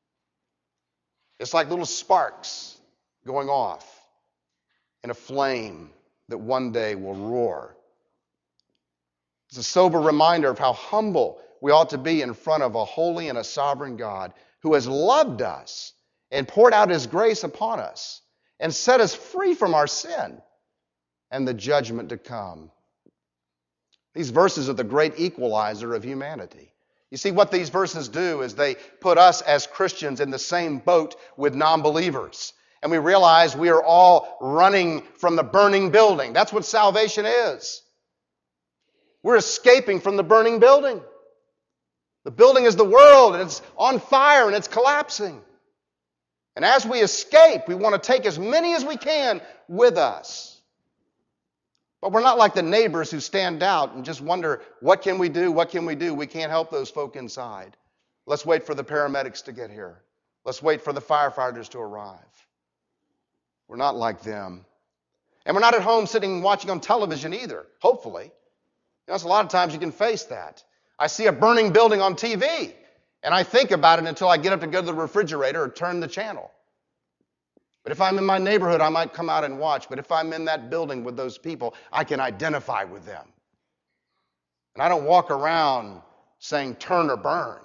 It's like little sparks going off in a flame that one day will roar. It's a sober reminder of how humble we ought to be in front of a holy and a sovereign God who has loved us and poured out his grace upon us and set us free from our sin and the judgment to come. These verses are the great equalizer of humanity. You see, what these verses do is they put us as Christians in the same boat with non-believers. And we realize we are all running from the burning building. That's what salvation is. We're escaping from the burning building. The building is the world, and it's on fire, and it's collapsing. And as we escape, we want to take as many as we can with us. But we're not like the neighbors who stand out and just wonder, what can we do? What can we do? We can't help those folk inside. Let's wait for the paramedics to get here. Let's wait for the firefighters to arrive. We're not like them. And we're not at home sitting watching on television either, hopefully. You know, a lot of times you can face that. I see a burning building on T V. And I think about it until I get up to go to the refrigerator or turn the channel. But if I'm in my neighborhood, I might come out and watch. But if I'm in that building with those people, I can identify with them. And I don't walk around saying turn or burn,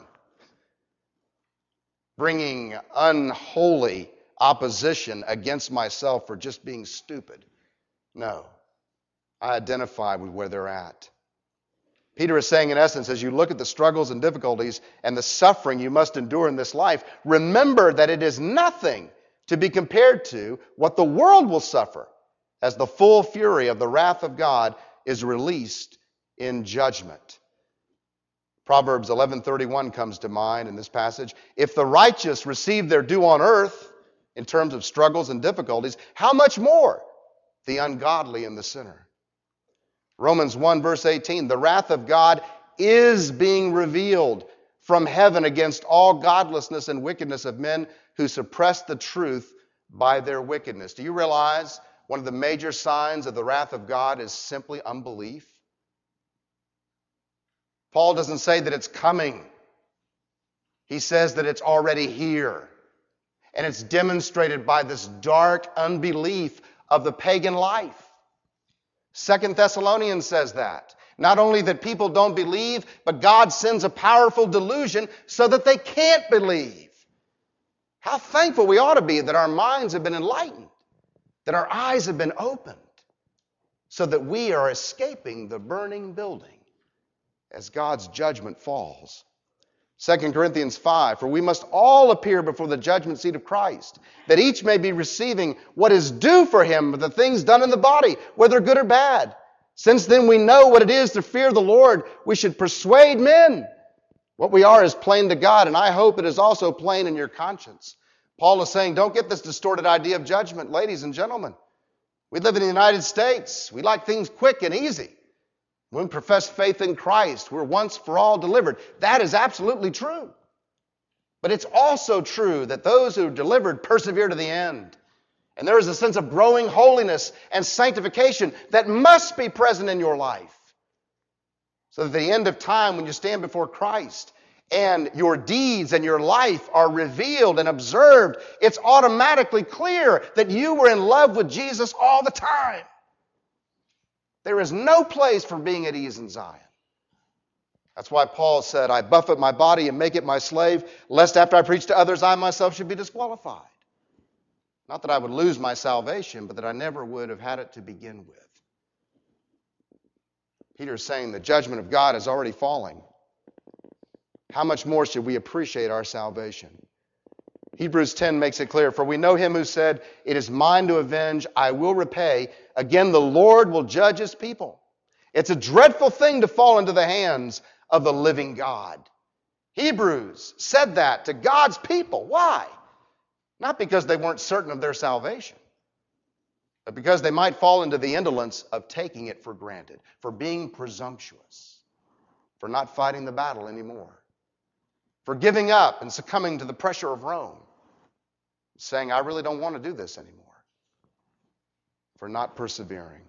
bringing unholy opposition against myself for just being stupid. No, I identify with where they're at. Peter is saying, in essence, as you look at the struggles and difficulties and the suffering you must endure in this life, remember that it is nothing to be compared to what the world will suffer as the full fury of the wrath of God is released in judgment. Proverbs eleven thirty-one comes to mind in this passage. If the righteous receive their due on earth in terms of struggles and difficulties, how much more the ungodly and the sinner? Romans one verse eighteen, the wrath of God is being revealed from heaven against all godlessness and wickedness of men who suppress the truth by their wickedness. Do you realize one of the major signs of the wrath of God is simply unbelief? Paul doesn't say that it's coming. He says that it's already here. And it's demonstrated by this dark unbelief of the pagan life. Second Thessalonians says that. Not only that people don't believe, but God sends a powerful delusion so that they can't believe. How thankful we ought to be that our minds have been enlightened, that our eyes have been opened, so that we are escaping the burning building as God's judgment falls. Second Corinthians five, for we must all appear before the judgment seat of Christ, that each may be receiving what is due for him of the things done in the body, whether good or bad. Since then we know what it is to fear the Lord, we should persuade men. What we are is plain to God, and I hope it is also plain in your conscience. Paul is saying, don't get this distorted idea of judgment, ladies and gentlemen. We live in the United States. We like things quick and easy. When we profess faith in Christ, we're once for all delivered. That is absolutely true. But it's also true that those who are delivered persevere to the end. And there is a sense of growing holiness and sanctification that must be present in your life. So that at the end of time, when you stand before Christ and your deeds and your life are revealed and observed, it's automatically clear that you were in love with Jesus all the time. There is no place for being at ease in Zion. That's why Paul said, I buffet my body and make it my slave, lest after I preach to others, I myself should be disqualified. Not that I would lose my salvation, but that I never would have had it to begin with. Peter is saying the judgment of God is already falling. How much more should we appreciate our salvation? Hebrews ten makes it clear, for we know him who said, it is mine to avenge, I will repay. Again, the Lord will judge his people. It's a dreadful thing to fall into the hands of the living God. Hebrews said that to God's people. Why? Not because they weren't certain of their salvation, but because they might fall into the indolence of taking it for granted, for being presumptuous, for not fighting the battle anymore, for giving up and succumbing to the pressure of Rome, saying, I really don't want to do this anymore, for not persevering.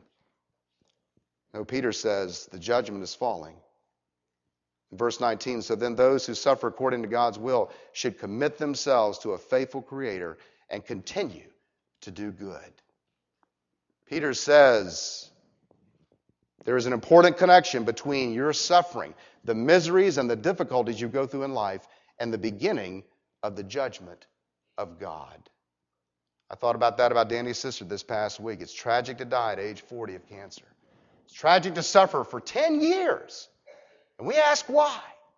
No, Peter says the judgment is falling. In verse nineteen, so then those who suffer according to God's will should commit themselves to a faithful Creator and continue to do good. Peter says there is an important connection between your suffering, the miseries and the difficulties you go through in life, and the beginning of the judgment of God. I thought about that about Danny's sister this past week. It's tragic to die at age forty of cancer. It's tragic to suffer for ten years. And we ask why.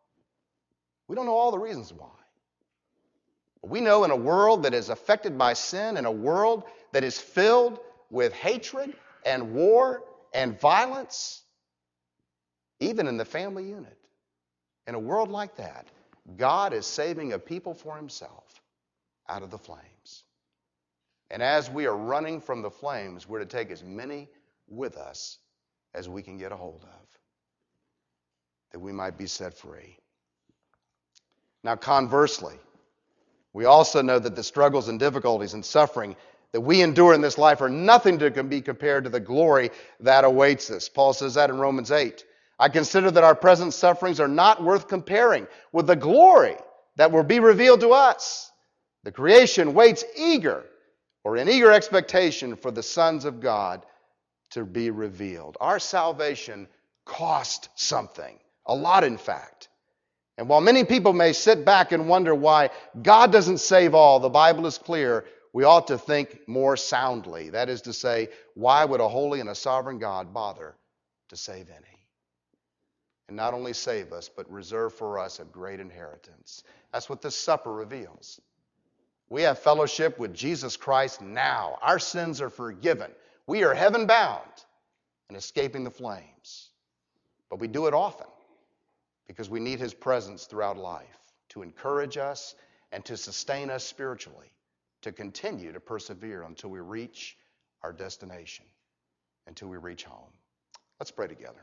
We don't know all the reasons why. But we know in a world that is affected by sin, in a world that is filled with hatred and war and violence, even in the family unit, in a world like that, God is saving a people for himself out of the flames. And as we are running from the flames, we're to take as many with us as we can get a hold of, that we might be set free. Now, conversely, we also know that the struggles and difficulties and suffering that we endure in this life are nothing to be compared to the glory that awaits us. Paul says that in Romans eight. I consider that our present sufferings are not worth comparing with the glory that will be revealed to us. The creation waits eager or in eager expectation for the sons of God to be revealed. Our salvation cost something. A lot, in fact. And while many people may sit back and wonder why God doesn't save all, the Bible is clear, we ought to think more soundly. That is to say, why would a holy and a sovereign God bother to save any? And not only save us, but reserve for us a great inheritance. That's what this supper reveals. We have fellowship with Jesus Christ now. Our sins are forgiven. We are heaven bound and escaping the flames. But we do it often. because we need his presence throughout life to encourage us and to sustain us spiritually, to continue to persevere until we reach our destination, until we reach home. Let's pray together.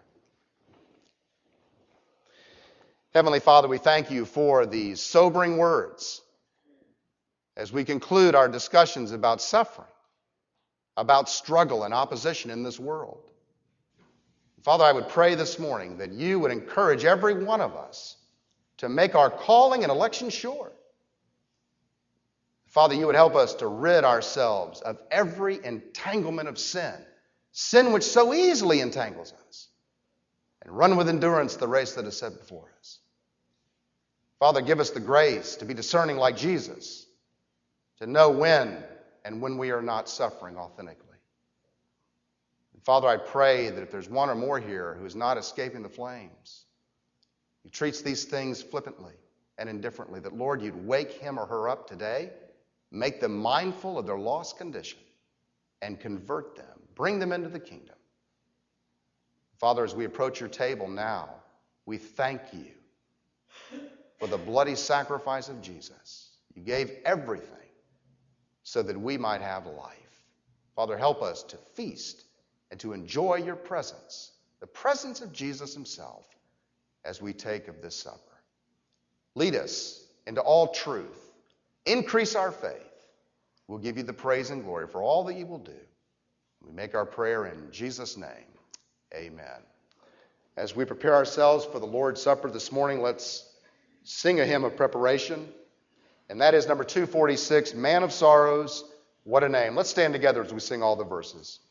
Heavenly Father, we thank you for these sobering words as we conclude our discussions about suffering, about struggle and opposition in this world. Father, I would pray this morning that you would encourage every one of us to make our calling and election sure. Father, you would help us to rid ourselves of every entanglement of sin, sin which so easily entangles us, and run with endurance the race that is set before us. Father, give us the grace to be discerning like Jesus, to know when and when we are not suffering authentically. And Father, I pray that if there's one or more here who is not escaping the flames, who treats these things flippantly and indifferently, that, Lord, you'd wake him or her up today, make them mindful of their lost condition, and convert them, bring them into the kingdom. Father, as we approach your table now, we thank you for the bloody sacrifice of Jesus. You gave everything so that we might have life. Father, help us to feast and to enjoy your presence, the presence of Jesus himself, as we take of this supper. Lead us into all truth. Increase our faith. We'll give you the praise and glory for all that you will do. We make our prayer in Jesus' name. Amen. As we prepare ourselves for the Lord's Supper this morning, let's sing a hymn of preparation. And that is number two forty-six, Man of Sorrows, What a Name. Let's stand together as we sing all the verses.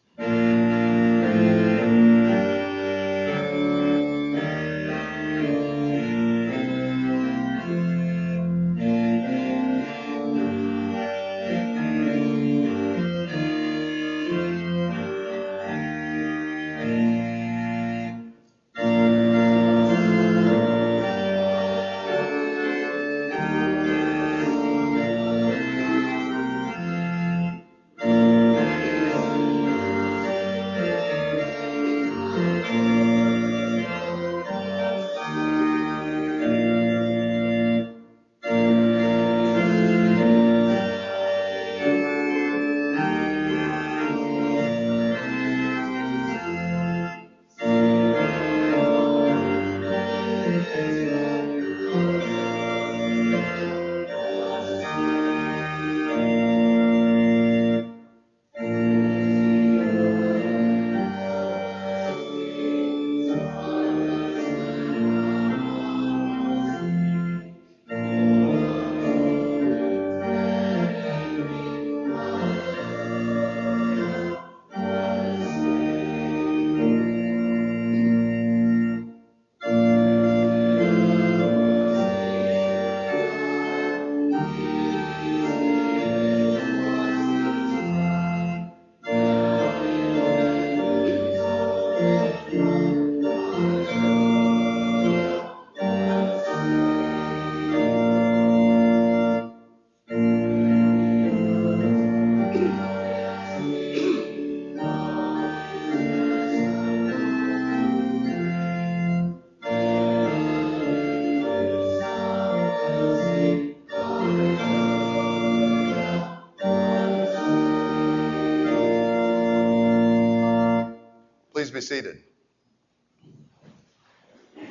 Please be seated. I'd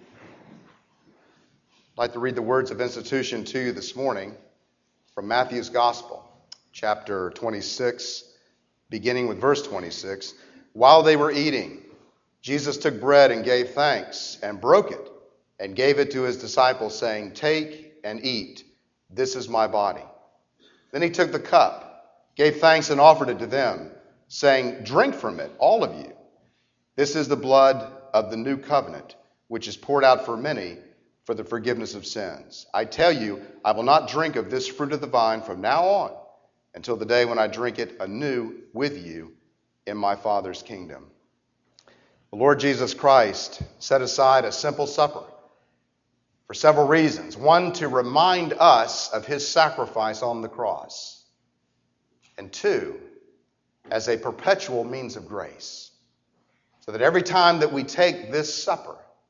like to read the words of institution to you this morning from Matthew's Gospel, chapter twenty-six, beginning with verse twenty-six. While they were eating, Jesus took bread and gave thanks and broke it and gave it to his disciples, saying, "Take and eat. This is my body." Then he took the cup, gave thanks and offered it to them, saying, "Drink from it, all of you. This is the blood of the new covenant, which is poured out for many for the forgiveness of sins. I tell you, I will not drink of this fruit of the vine from now on until the day when I drink it anew with you in my Father's kingdom." The Lord Jesus Christ set aside a simple supper for several reasons. One, to remind us of his sacrifice on the cross. And two, as a perpetual means of grace. So that every time that we take this supper,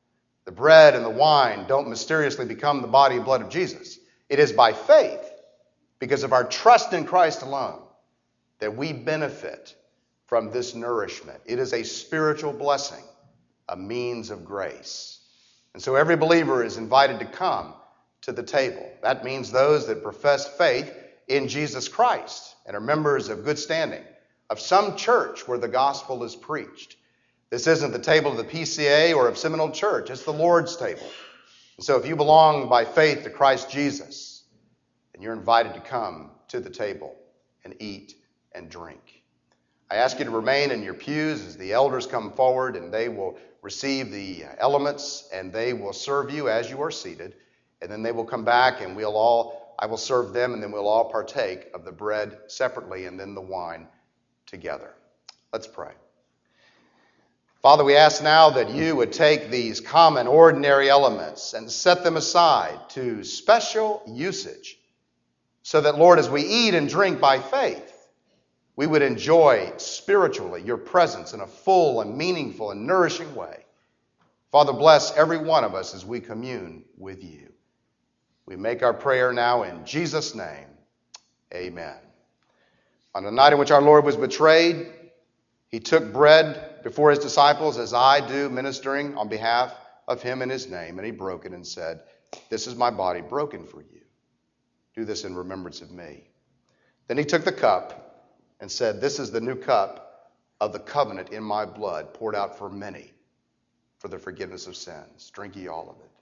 The bread and the wine don't mysteriously become the body and blood of Jesus. It is by faith, because of our trust in Christ alone, that we benefit from this nourishment. It is a spiritual blessing, a means of grace. And so every believer is invited to come to the table. That means those that profess faith in Jesus Christ and are members of good standing of some church where the gospel is preached. This isn't the table of the P C A or of Seminole Church. It's the Lord's table. And so if you belong by faith to Christ Jesus, then you're invited to come to the table and eat and drink. I ask you to remain in your pews as the elders come forward, and they will receive the elements and they will serve you as you are seated. And then they will come back and we'll all, I will serve them, and then we'll all partake of the bread separately and then the wine together. Let's pray. Father, we ask now that you would take these common, ordinary elements and set them aside to special usage, so that, Lord, as we eat and drink by faith, we would enjoy spiritually your presence in a full and meaningful and nourishing way. Father, bless every one of us as we commune with you. We make our prayer now in Jesus' name. Amen. On the night in which our Lord was betrayed, he took bread before his disciples, as I do, ministering on behalf of him in his name, and he broke it and said, "This is my body broken for you. Do this in remembrance of me." Then he took the cup and said, "This is the new cup of the covenant in my blood, poured out for many for the forgiveness of sins. Drink ye all of it."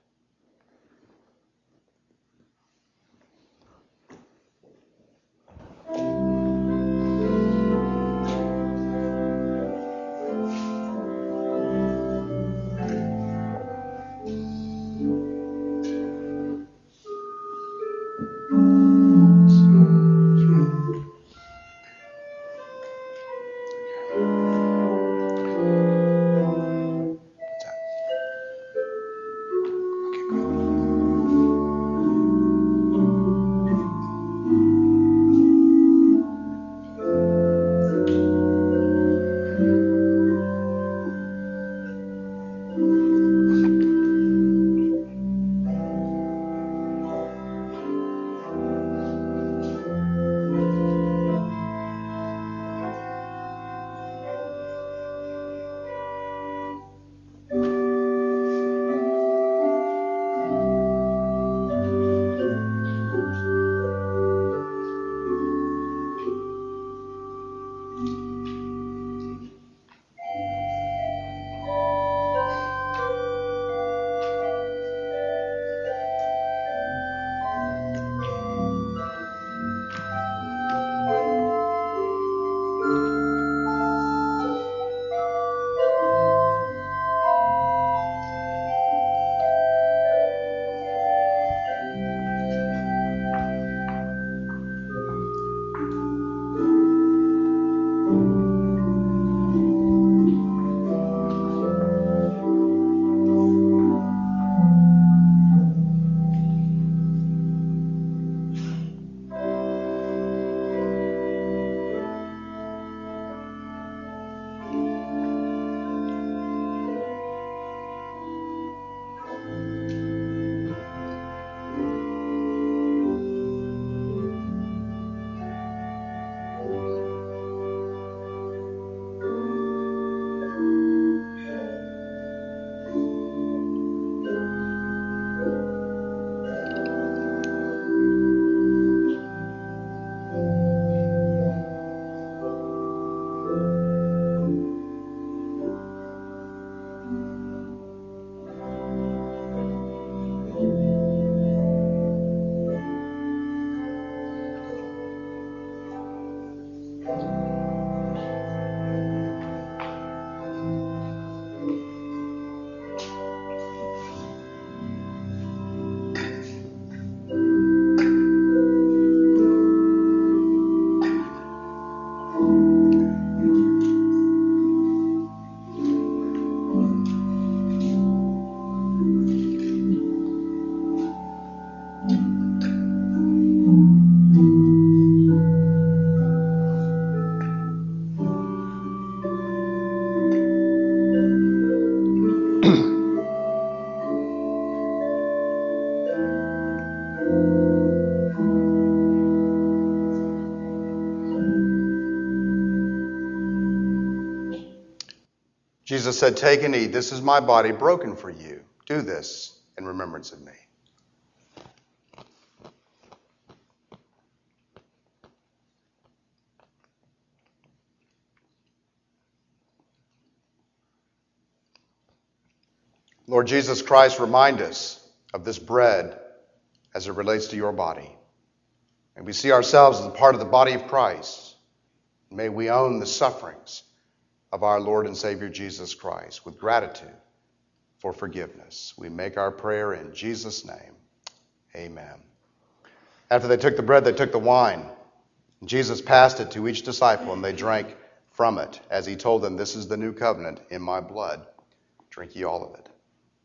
Jesus said, "Take and eat. This is my body broken for you. Do this in remembrance of me." Lord Jesus Christ, remind us of this bread as it relates to your body. May we see ourselves as a part of the body of Christ. May we own the sufferings of our Lord and Savior Jesus Christ with gratitude for forgiveness. We make our prayer in Jesus' name. Amen. After they took the bread, they took the wine. Jesus passed it to each disciple, and they drank from it, as he told them, "This is the new covenant in my blood. Drink ye all of it."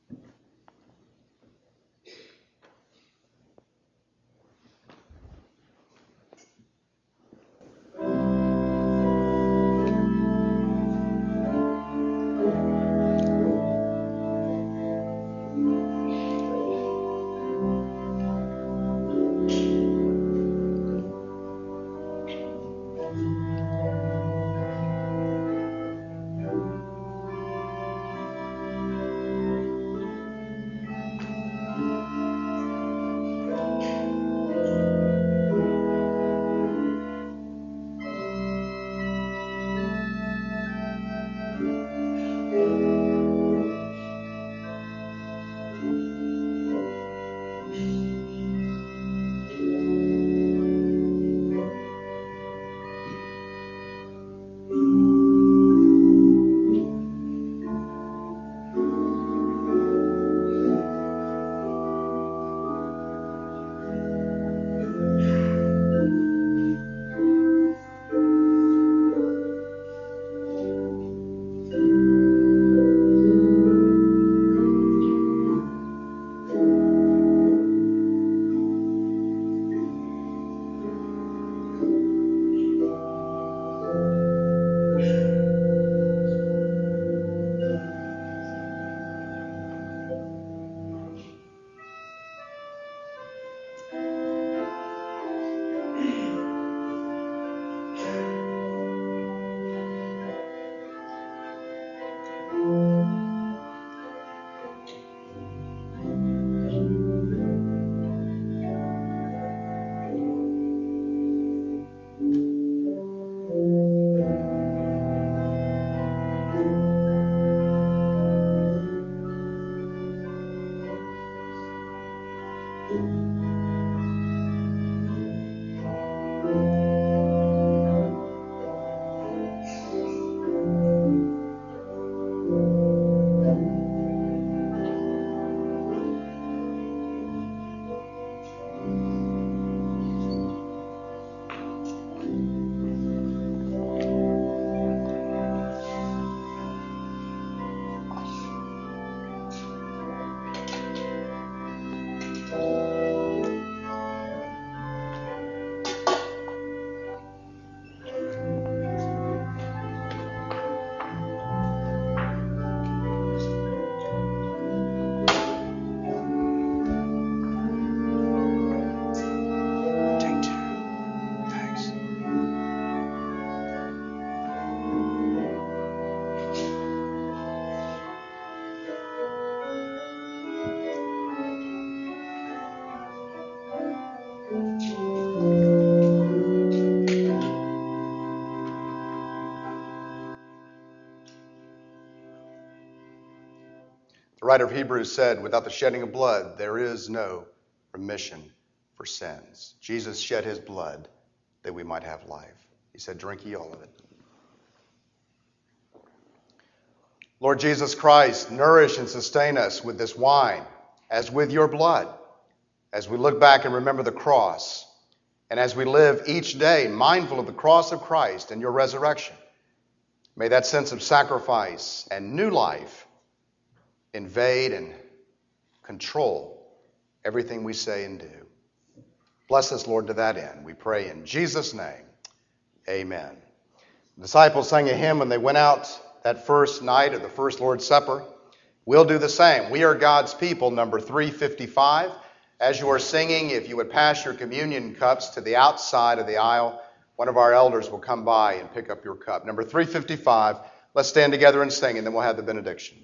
The writer of Hebrews said, "Without the shedding of blood, there is no remission for sins." Jesus shed his blood that we might have life. He said, "Drink ye all of it." Lord Jesus Christ, nourish and sustain us with this wine, as with your blood, as we look back and remember the cross, and as we live each day mindful of the cross of Christ and your resurrection. May that sense of sacrifice and new life invade and control everything we say and do. Bless us, Lord, to that end. We pray in Jesus' name. Amen. The disciples sang a hymn when they went out that first night of the first Lord's Supper. We'll do the same. We are God's people, number three fifty-five. As you are singing, if you would pass your communion cups to the outside of the aisle, one of our elders will come by and pick up your cup. Number three fifty-five. Let's stand together and sing, and then we'll have the benediction.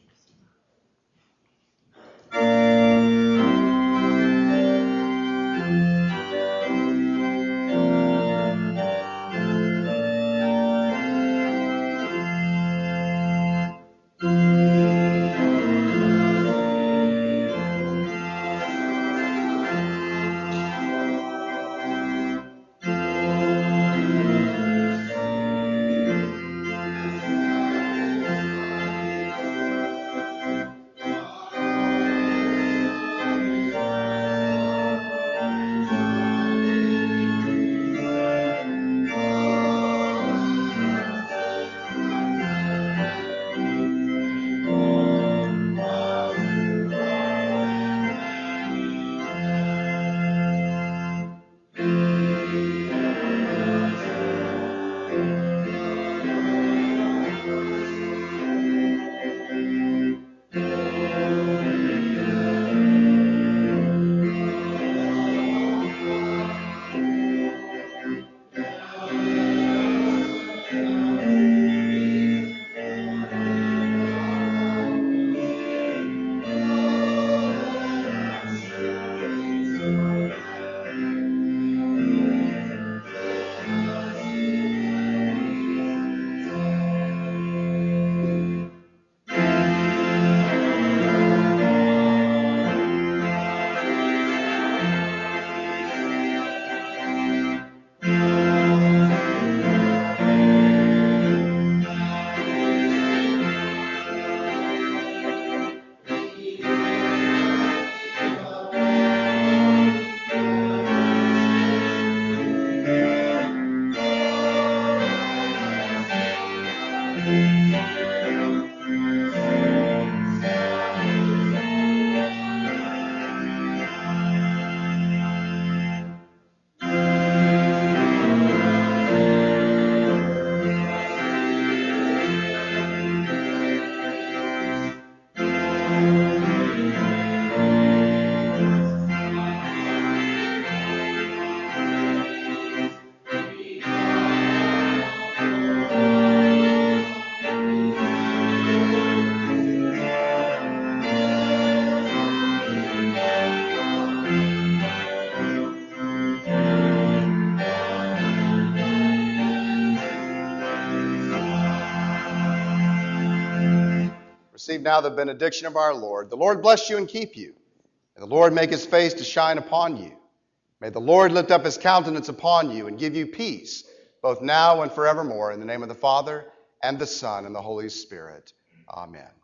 Receive now the benediction of our Lord. The Lord bless you and keep you. May the Lord make his face to shine upon you. May the Lord lift up his countenance upon you and give you peace, both now and forevermore. In the name of the Father, and the Son, and the Holy Spirit. Amen.